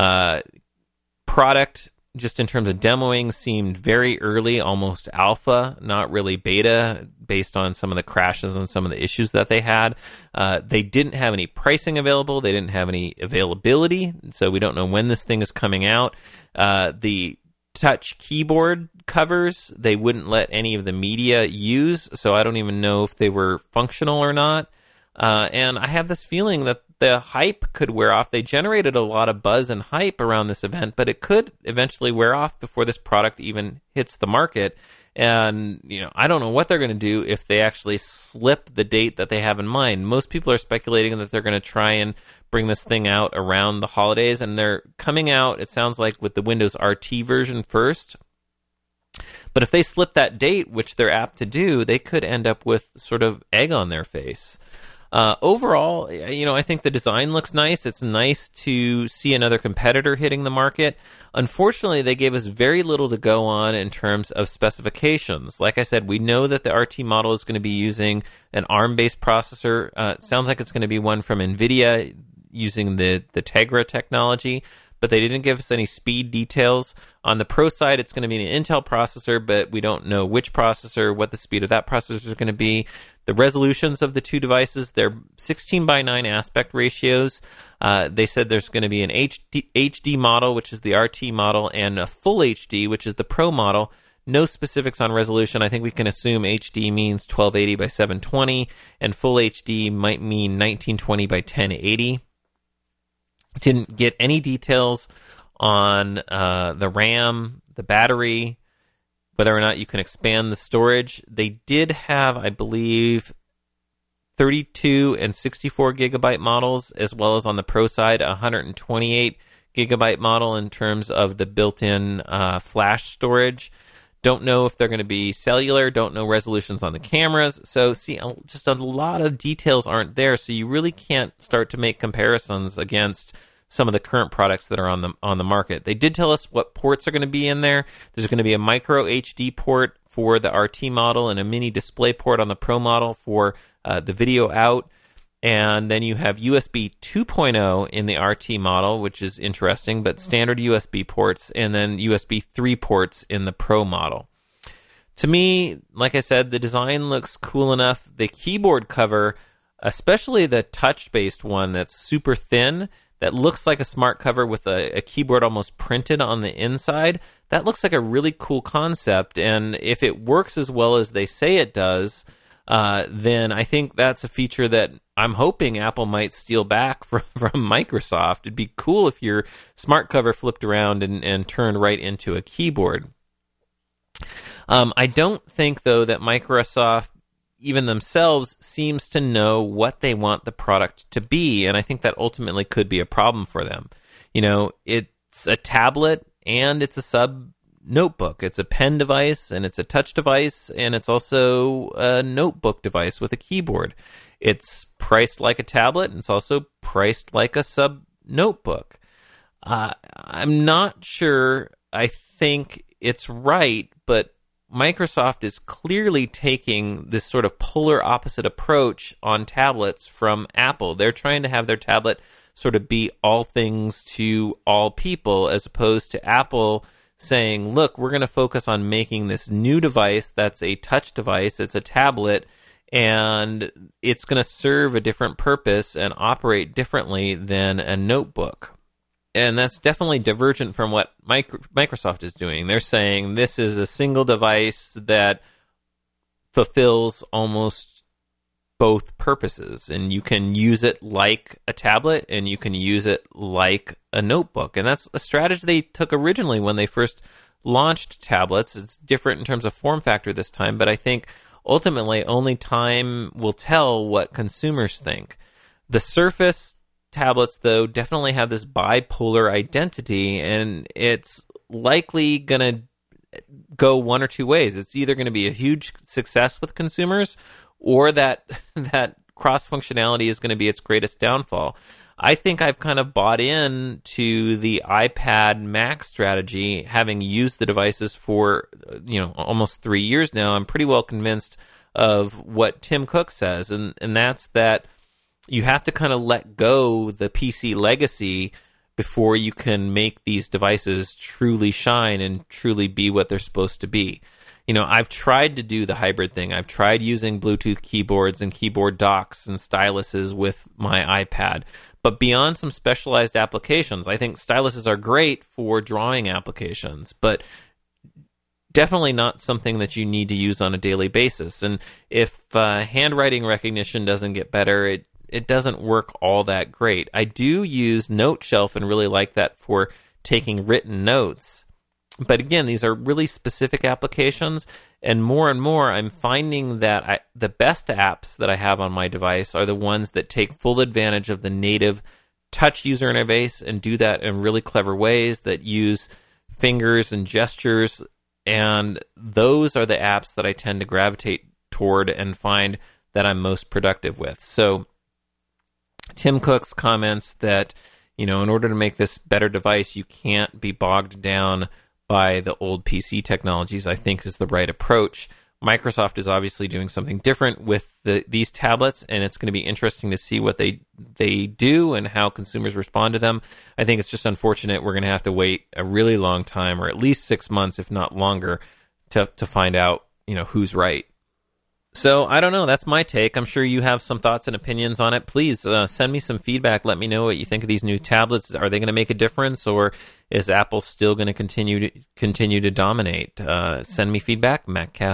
Product, just in terms of demoing, seemed very early, almost alpha, not really beta, based on some of the crashes and some of the issues that they had. They didn't have any pricing available. They didn't have any availability, so we don't know when this thing is coming out. The touch keyboard covers, they wouldn't let any of the media use, so I don't even know if they were functional or not. And I have this feeling that the hype could wear off. They generated a lot of buzz and hype around this event, but it could eventually wear off before this product even hits the market. And, I don't know what they're going to do if they actually slip the date that they have in mind. Most people are speculating that they're going to try and bring this thing out around the holidays, and they're coming out, it sounds like, with the Windows RT version first. But if they slip that date, which they're apt to do, they could end up with sort of egg on their face. Overall, I think the design looks nice. It's nice to see another competitor hitting the market. Unfortunately, they gave us very little to go on in terms of specifications. Like I said, we know that the RT model is going to be using an ARM-based processor. It sounds like it's going to be one from NVIDIA using the Tegra technology, but they didn't give us any speed details. On the Pro side, it's going to be an Intel processor, but we don't know which processor, what the speed of that processor is going to be. The resolutions of the two devices, they're 16:9 aspect ratios. They said there's going to be an HD model, which is the RT model, and a full HD, which is the Pro model. No specifics on resolution. I think we can assume HD means 1280 by 720, and full HD might mean 1920 by 1080. Didn't get any details on the RAM, the battery, whether or not you can expand the storage. They did have, I believe, 32 and 64 gigabyte models, as well as on the Pro side, 128 gigabyte model in terms of the built-in flash storage. Don't know if they're going to be cellular, don't know resolutions on the cameras. So see, just a lot of details aren't there, so you really can't start to make comparisons against some of the current products that are on the market. They did tell us what ports are going to be in there. There's going to be a micro HD port for the RT model and a mini display port on the Pro model for the video out. And then you have USB 2.0 in the RT model, which is interesting, but standard USB ports, and then USB 3 ports in the Pro model. To me, like I said, the design looks cool enough. The keyboard cover, especially the touch-based one that's super thin, that looks like a smart cover with a keyboard almost printed on the inside, that looks like a really cool concept. And if it works as well as they say it does, then I think that's a feature that I'm hoping Apple might steal back from Microsoft. It'd be cool if your smart cover flipped around and turned right into a keyboard. I don't think, though, that Microsoft, even themselves, seems to know what they want the product to be, and I think that ultimately could be a problem for them. You know, it's a tablet and it's a notebook. It's a pen device and it's a touch device, and it's also a notebook device with a keyboard. It's priced like a tablet, and it's also priced like a sub notebook. I'm not sure I think it's right, but Microsoft is clearly taking this sort of polar opposite approach on tablets from Apple. They're trying to have their tablet sort of be all things to all people, as opposed to Apple saying, look, we're going to focus on making this new device that's a touch device, it's a tablet, and it's going to serve a different purpose and operate differently than a notebook. And that's definitely divergent from what Microsoft is doing. They're saying this is a single device that fulfills almost both purposes, and you can use it like a tablet and you can use it like a notebook. And that's a strategy they took originally when they first launched tablets. It's different in terms of form factor this time, but I think ultimately only time will tell what consumers think. The Surface tablets, though, definitely have this bipolar identity, and it's likely going to go one or two ways. It's either going to be a huge success with consumers, or that cross functionality is going to be its greatest downfall. I think I've kind of bought in to the iPad Mac strategy, having used the devices for almost 3 years now. I'm pretty well convinced of what Tim Cook says, and that's that you have to kind of let go the PC legacy before you can make these devices truly shine and truly be what they're supposed to be. You know, I've tried to do the hybrid thing. I've tried using Bluetooth keyboards and keyboard docks and styluses with my iPad. But beyond some specialized applications, I think styluses are great for drawing applications, but definitely not something that you need to use on a daily basis. And if handwriting recognition doesn't get better, it doesn't work all that great. I do use NoteShelf and really like that for taking written notes. But again, these are really specific applications, and more I'm finding that the best apps that I have on my device are the ones that take full advantage of the native touch user interface and do that in really clever ways that use fingers and gestures, and those are the apps that I tend to gravitate toward and find that I'm most productive with. So Tim Cook's comments that, in order to make this better device, you can't be bogged down by the old PC technologies, I think is the right approach. Microsoft is obviously doing something different with these tablets, and it's going to be interesting to see what they do and how consumers respond to them. I think it's just unfortunate we're going to have to wait a really long time, or at least 6 months, if not longer, to find out, who's right. So, I don't know. That's my take. I'm sure you have some thoughts and opinions on it. Please send me some feedback. Let me know what you think of these new tablets. Are they going to make a difference, or is Apple still going to continue to dominate? Send me feedback,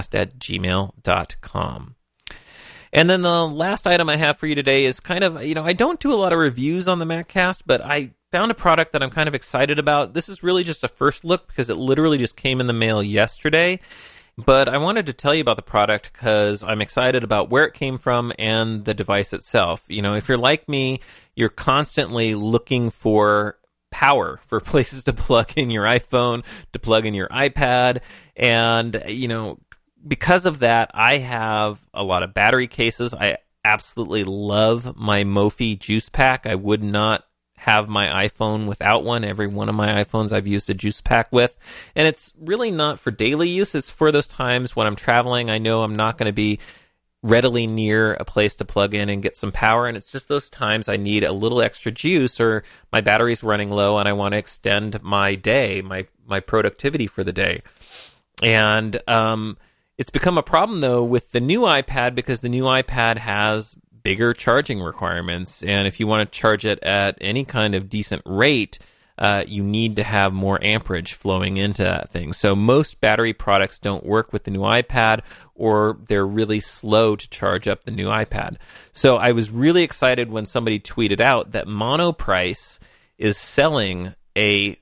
maccast@gmail.com. And then the last item I have for you today is kind of, I don't do a lot of reviews on the MacCast, but I found a product that I'm kind of excited about. This is really just a first look because it literally just came in the mail yesterday. But I wanted to tell you about the product because I'm excited about where it came from and the device itself. If you're like me, you're constantly looking for power, for places to plug in your iPhone, to plug in your iPad. And, because of that, I have a lot of battery cases. I absolutely love my Mophie juice pack. I would not have my iPhone without one. Every one of my iPhones I've used a juice pack with. And it's really not for daily use. It's for those times when I'm traveling. I know I'm not going to be readily near a place to plug in and get some power. And it's just those times I need a little extra juice, or my battery's running low and I want to extend my day, my productivity for the day. And it's become a problem, though, with the new iPad, because the new iPad has bigger charging requirements. And if you want to charge it at any kind of decent rate, you need to have more amperage flowing into that thing. So most battery products don't work with the new iPad, or they're really slow to charge up the new iPad. So I was really excited when somebody tweeted out that Monoprice is selling a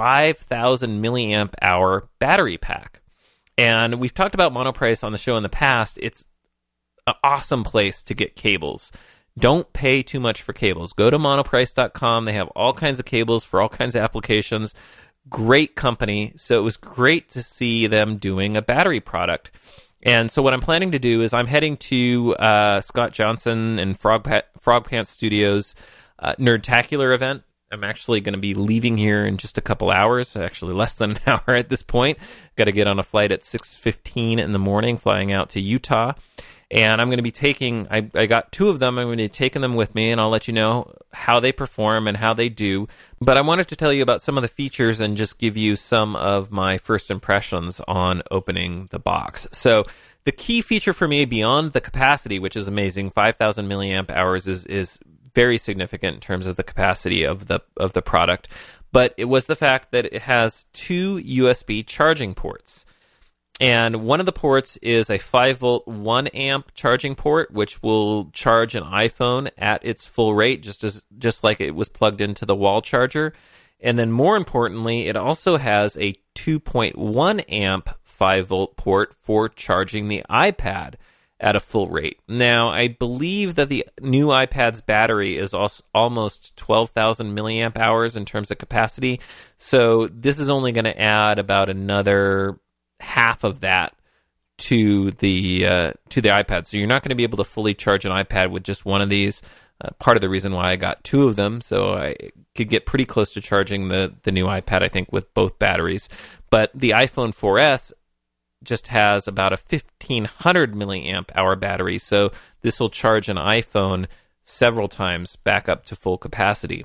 5,000 milliamp hour battery pack. And we've talked about Monoprice on the show in the past. It's an awesome place to get cables. Don't pay too much for cables. Go to monoprice.com. They have all kinds of cables for all kinds of applications. Great company. So it was great to see them doing a battery product. And so what I'm planning to do is I'm heading to Scott Johnson and Frog Pants Studios Nerdtacular event. I'm actually going to be leaving here in just a couple hours, actually less than an hour at this point. Got to get on a flight at 6:15 in the morning, flying out to Utah. And I'm going to be taking, I got two of them. I'm going to be taking them with me, and I'll let you know how they perform and how they do. But I wanted to tell you about some of the features and just give you some of my first impressions on opening the box. So the key feature for me, beyond the capacity, which is amazing, 5,000 milliamp hours is very significant in terms of the capacity of the product. But it was the fact that it has two USB charging ports. And one of the ports is a 5-volt, 1-amp charging port, which will charge an iPhone at its full rate, just like it was plugged into the wall charger. And then more importantly, it also has a 2.1-amp 5-volt port for charging the iPad at a full rate. Now, I believe that the new iPad's battery is also almost 12,000 milliamp hours in terms of capacity. So this is only going to add about another half of that to the iPad. So you're not going to be able to fully charge an iPad with just one of these. Part of the reason why I got two of them, so I could get pretty close to charging the new iPad, I think, with both batteries. But the iPhone 4S just has about a 1,500 milliamp hour battery, so this will charge an iPhone several times back up to full capacity.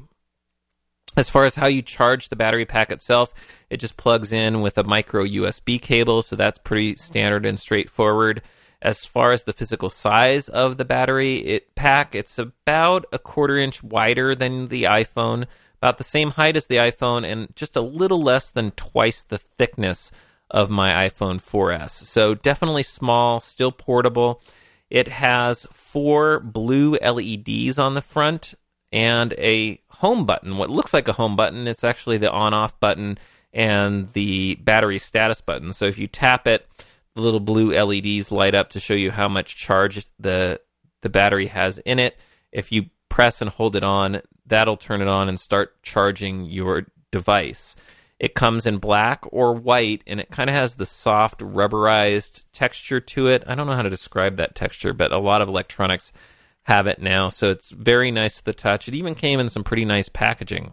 As far as how you charge the battery pack itself, it just plugs in with a micro USB cable, so that's pretty standard and straightforward. As far as the physical size of the battery pack, it's about a 1/4 inch wider than the iPhone, about the same height as the iPhone, and just a little less than twice the thickness of my iPhone 4S. So definitely small, still portable. It has 4 blue LEDs on the front and a home button, what looks like a home button. It's actually the on-off button and the battery status button. So if you tap it, the little blue LEDs light up to show you how much charge the battery has in it. If you press and hold it on, that'll turn it on and start charging your device. It comes in black or white, and it kind of has the soft rubberized texture to it. I don't know how to describe that texture, but a lot of electronics have it now, so it's very nice to the touch. It even came in some pretty nice packaging.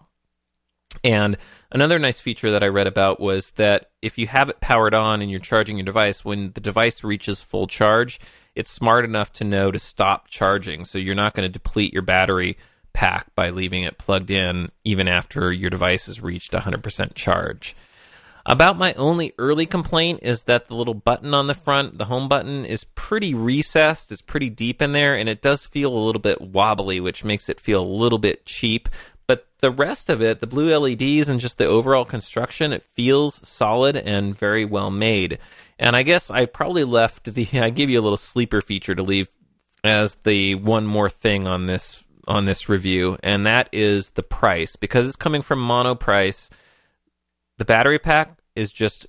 And another nice feature that I read about was that if you have it powered on and you're charging your device, when the device reaches full charge, it's smart enough to know to stop charging, so you're not going to deplete your battery pack by leaving it plugged in even after your device has reached 100% charge. About my only early complaint is that the little button on the front, the home button, is pretty recessed. It's pretty deep in there, and it does feel a little bit wobbly, which makes it feel a little bit cheap. But the rest of it, the blue LEDs and just the overall construction, it feels solid and very well made. And I guess I probably left I gave you a little sleeper feature to leave as the one more thing on this review, and that is the price. Because it's coming from Monoprice, the battery pack is just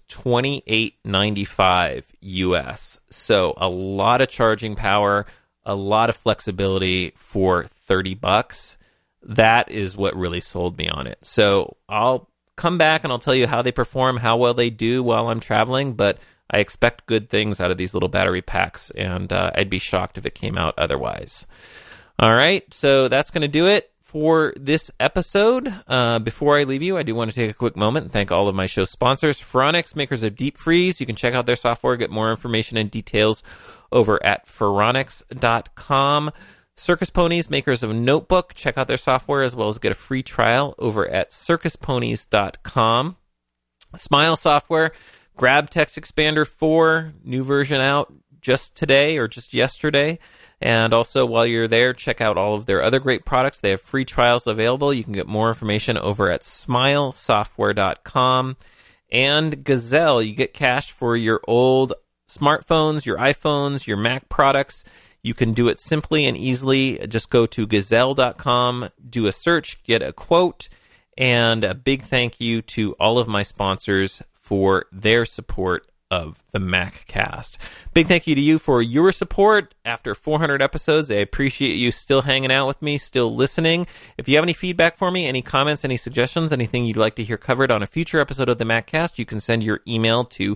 $28.95 US. So a lot of charging power, a lot of flexibility for $30. that is what really sold me on it. So I'll come back and I'll tell you how they perform, how well they do while I'm traveling, but I expect good things out of these little battery packs, and I'd be shocked if it came out otherwise. All right, so that's going to do it for this episode. Before I leave you, I do want to take a quick moment and thank all of my show sponsors. Phoronix, makers of Deep Freeze. You can check out their software, get more information and details over at phoronix.com. Circus Ponies, makers of Notebook. Check out their software as well as get a free trial over at circusponies.com. Smile Software, grab Text Expander 4, new version out just today or just yesterday. And also, while you're there, check out all of their other great products. They have free trials available. You can get more information over at smilesoftware.com. And Gazelle, you get cash for your old smartphones, your iPhones, your Mac products. You can do it simply and easily. Just go to gazelle.com, do a search, get a quote, and a big thank you to all of my sponsors for their support of the MacCast. Big thank you to you for your support after 400 episodes. I appreciate you still hanging out with me, still listening. If you have any feedback for me, any comments, any suggestions, anything you'd like to hear covered on a future episode of the MacCast, you can send your email to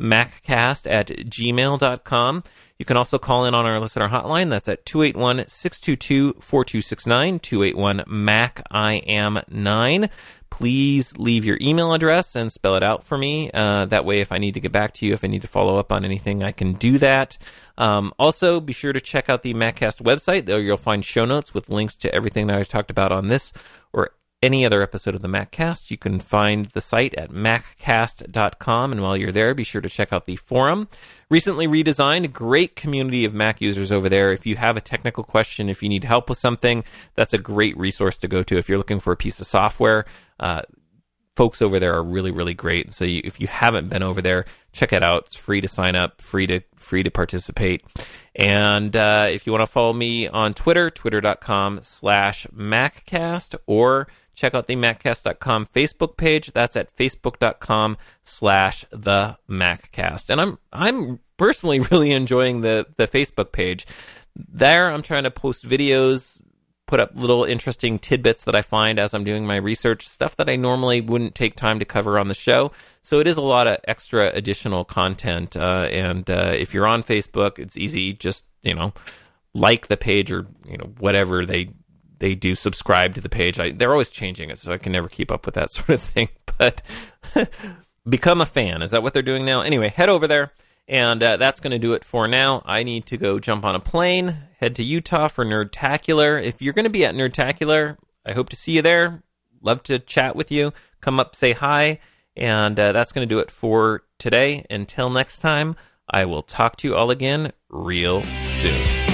maccast@gmail.com. You can also call in on our listener hotline. That's at 281-622-4269, 281-MAC-I-AM-9. Please leave your email address and spell it out for me. That way, if I need to get back to you, if I need to follow up on anything, I can do that. Also, be sure to check out the MacCast website. There you'll find show notes with links to everything that I've talked about on this or any other episode of the MacCast. You can find the site at maccast.com, and while you're there, be sure to check out the forum. Recently redesigned, great community of Mac users over there. If you have a technical question, if you need help with something, that's a great resource to go to. If you're looking for a piece of software, folks over there are really, really great. So if you haven't been over there, check it out. It's free to sign up, free to participate. And if you want to follow me on Twitter, twitter.com/MacCast, or check out the MacCast.com Facebook page. That's at facebook.com/TheMacCast. And I'm personally really enjoying the Facebook page. There, I'm trying to post videos, put up little interesting tidbits that I find as I'm doing my research, stuff that I normally wouldn't take time to cover on the show. So it is a lot of extra additional content. And if you're on Facebook, it's easy. Just, like the page or, whatever they do, subscribe to the page. They're always changing it, so I can never keep up with that sort of thing. But become a fan. Is that what they're doing now? Anyway, head over there. And that's going to do it for now. I need to go jump on a plane, head to Utah for Nerdtacular. If you're going to be at Nerdtacular, I hope to see you there. Love to chat with you. Come up, say hi. And that's going to do it for today. Until next time, I will talk to you all again real soon.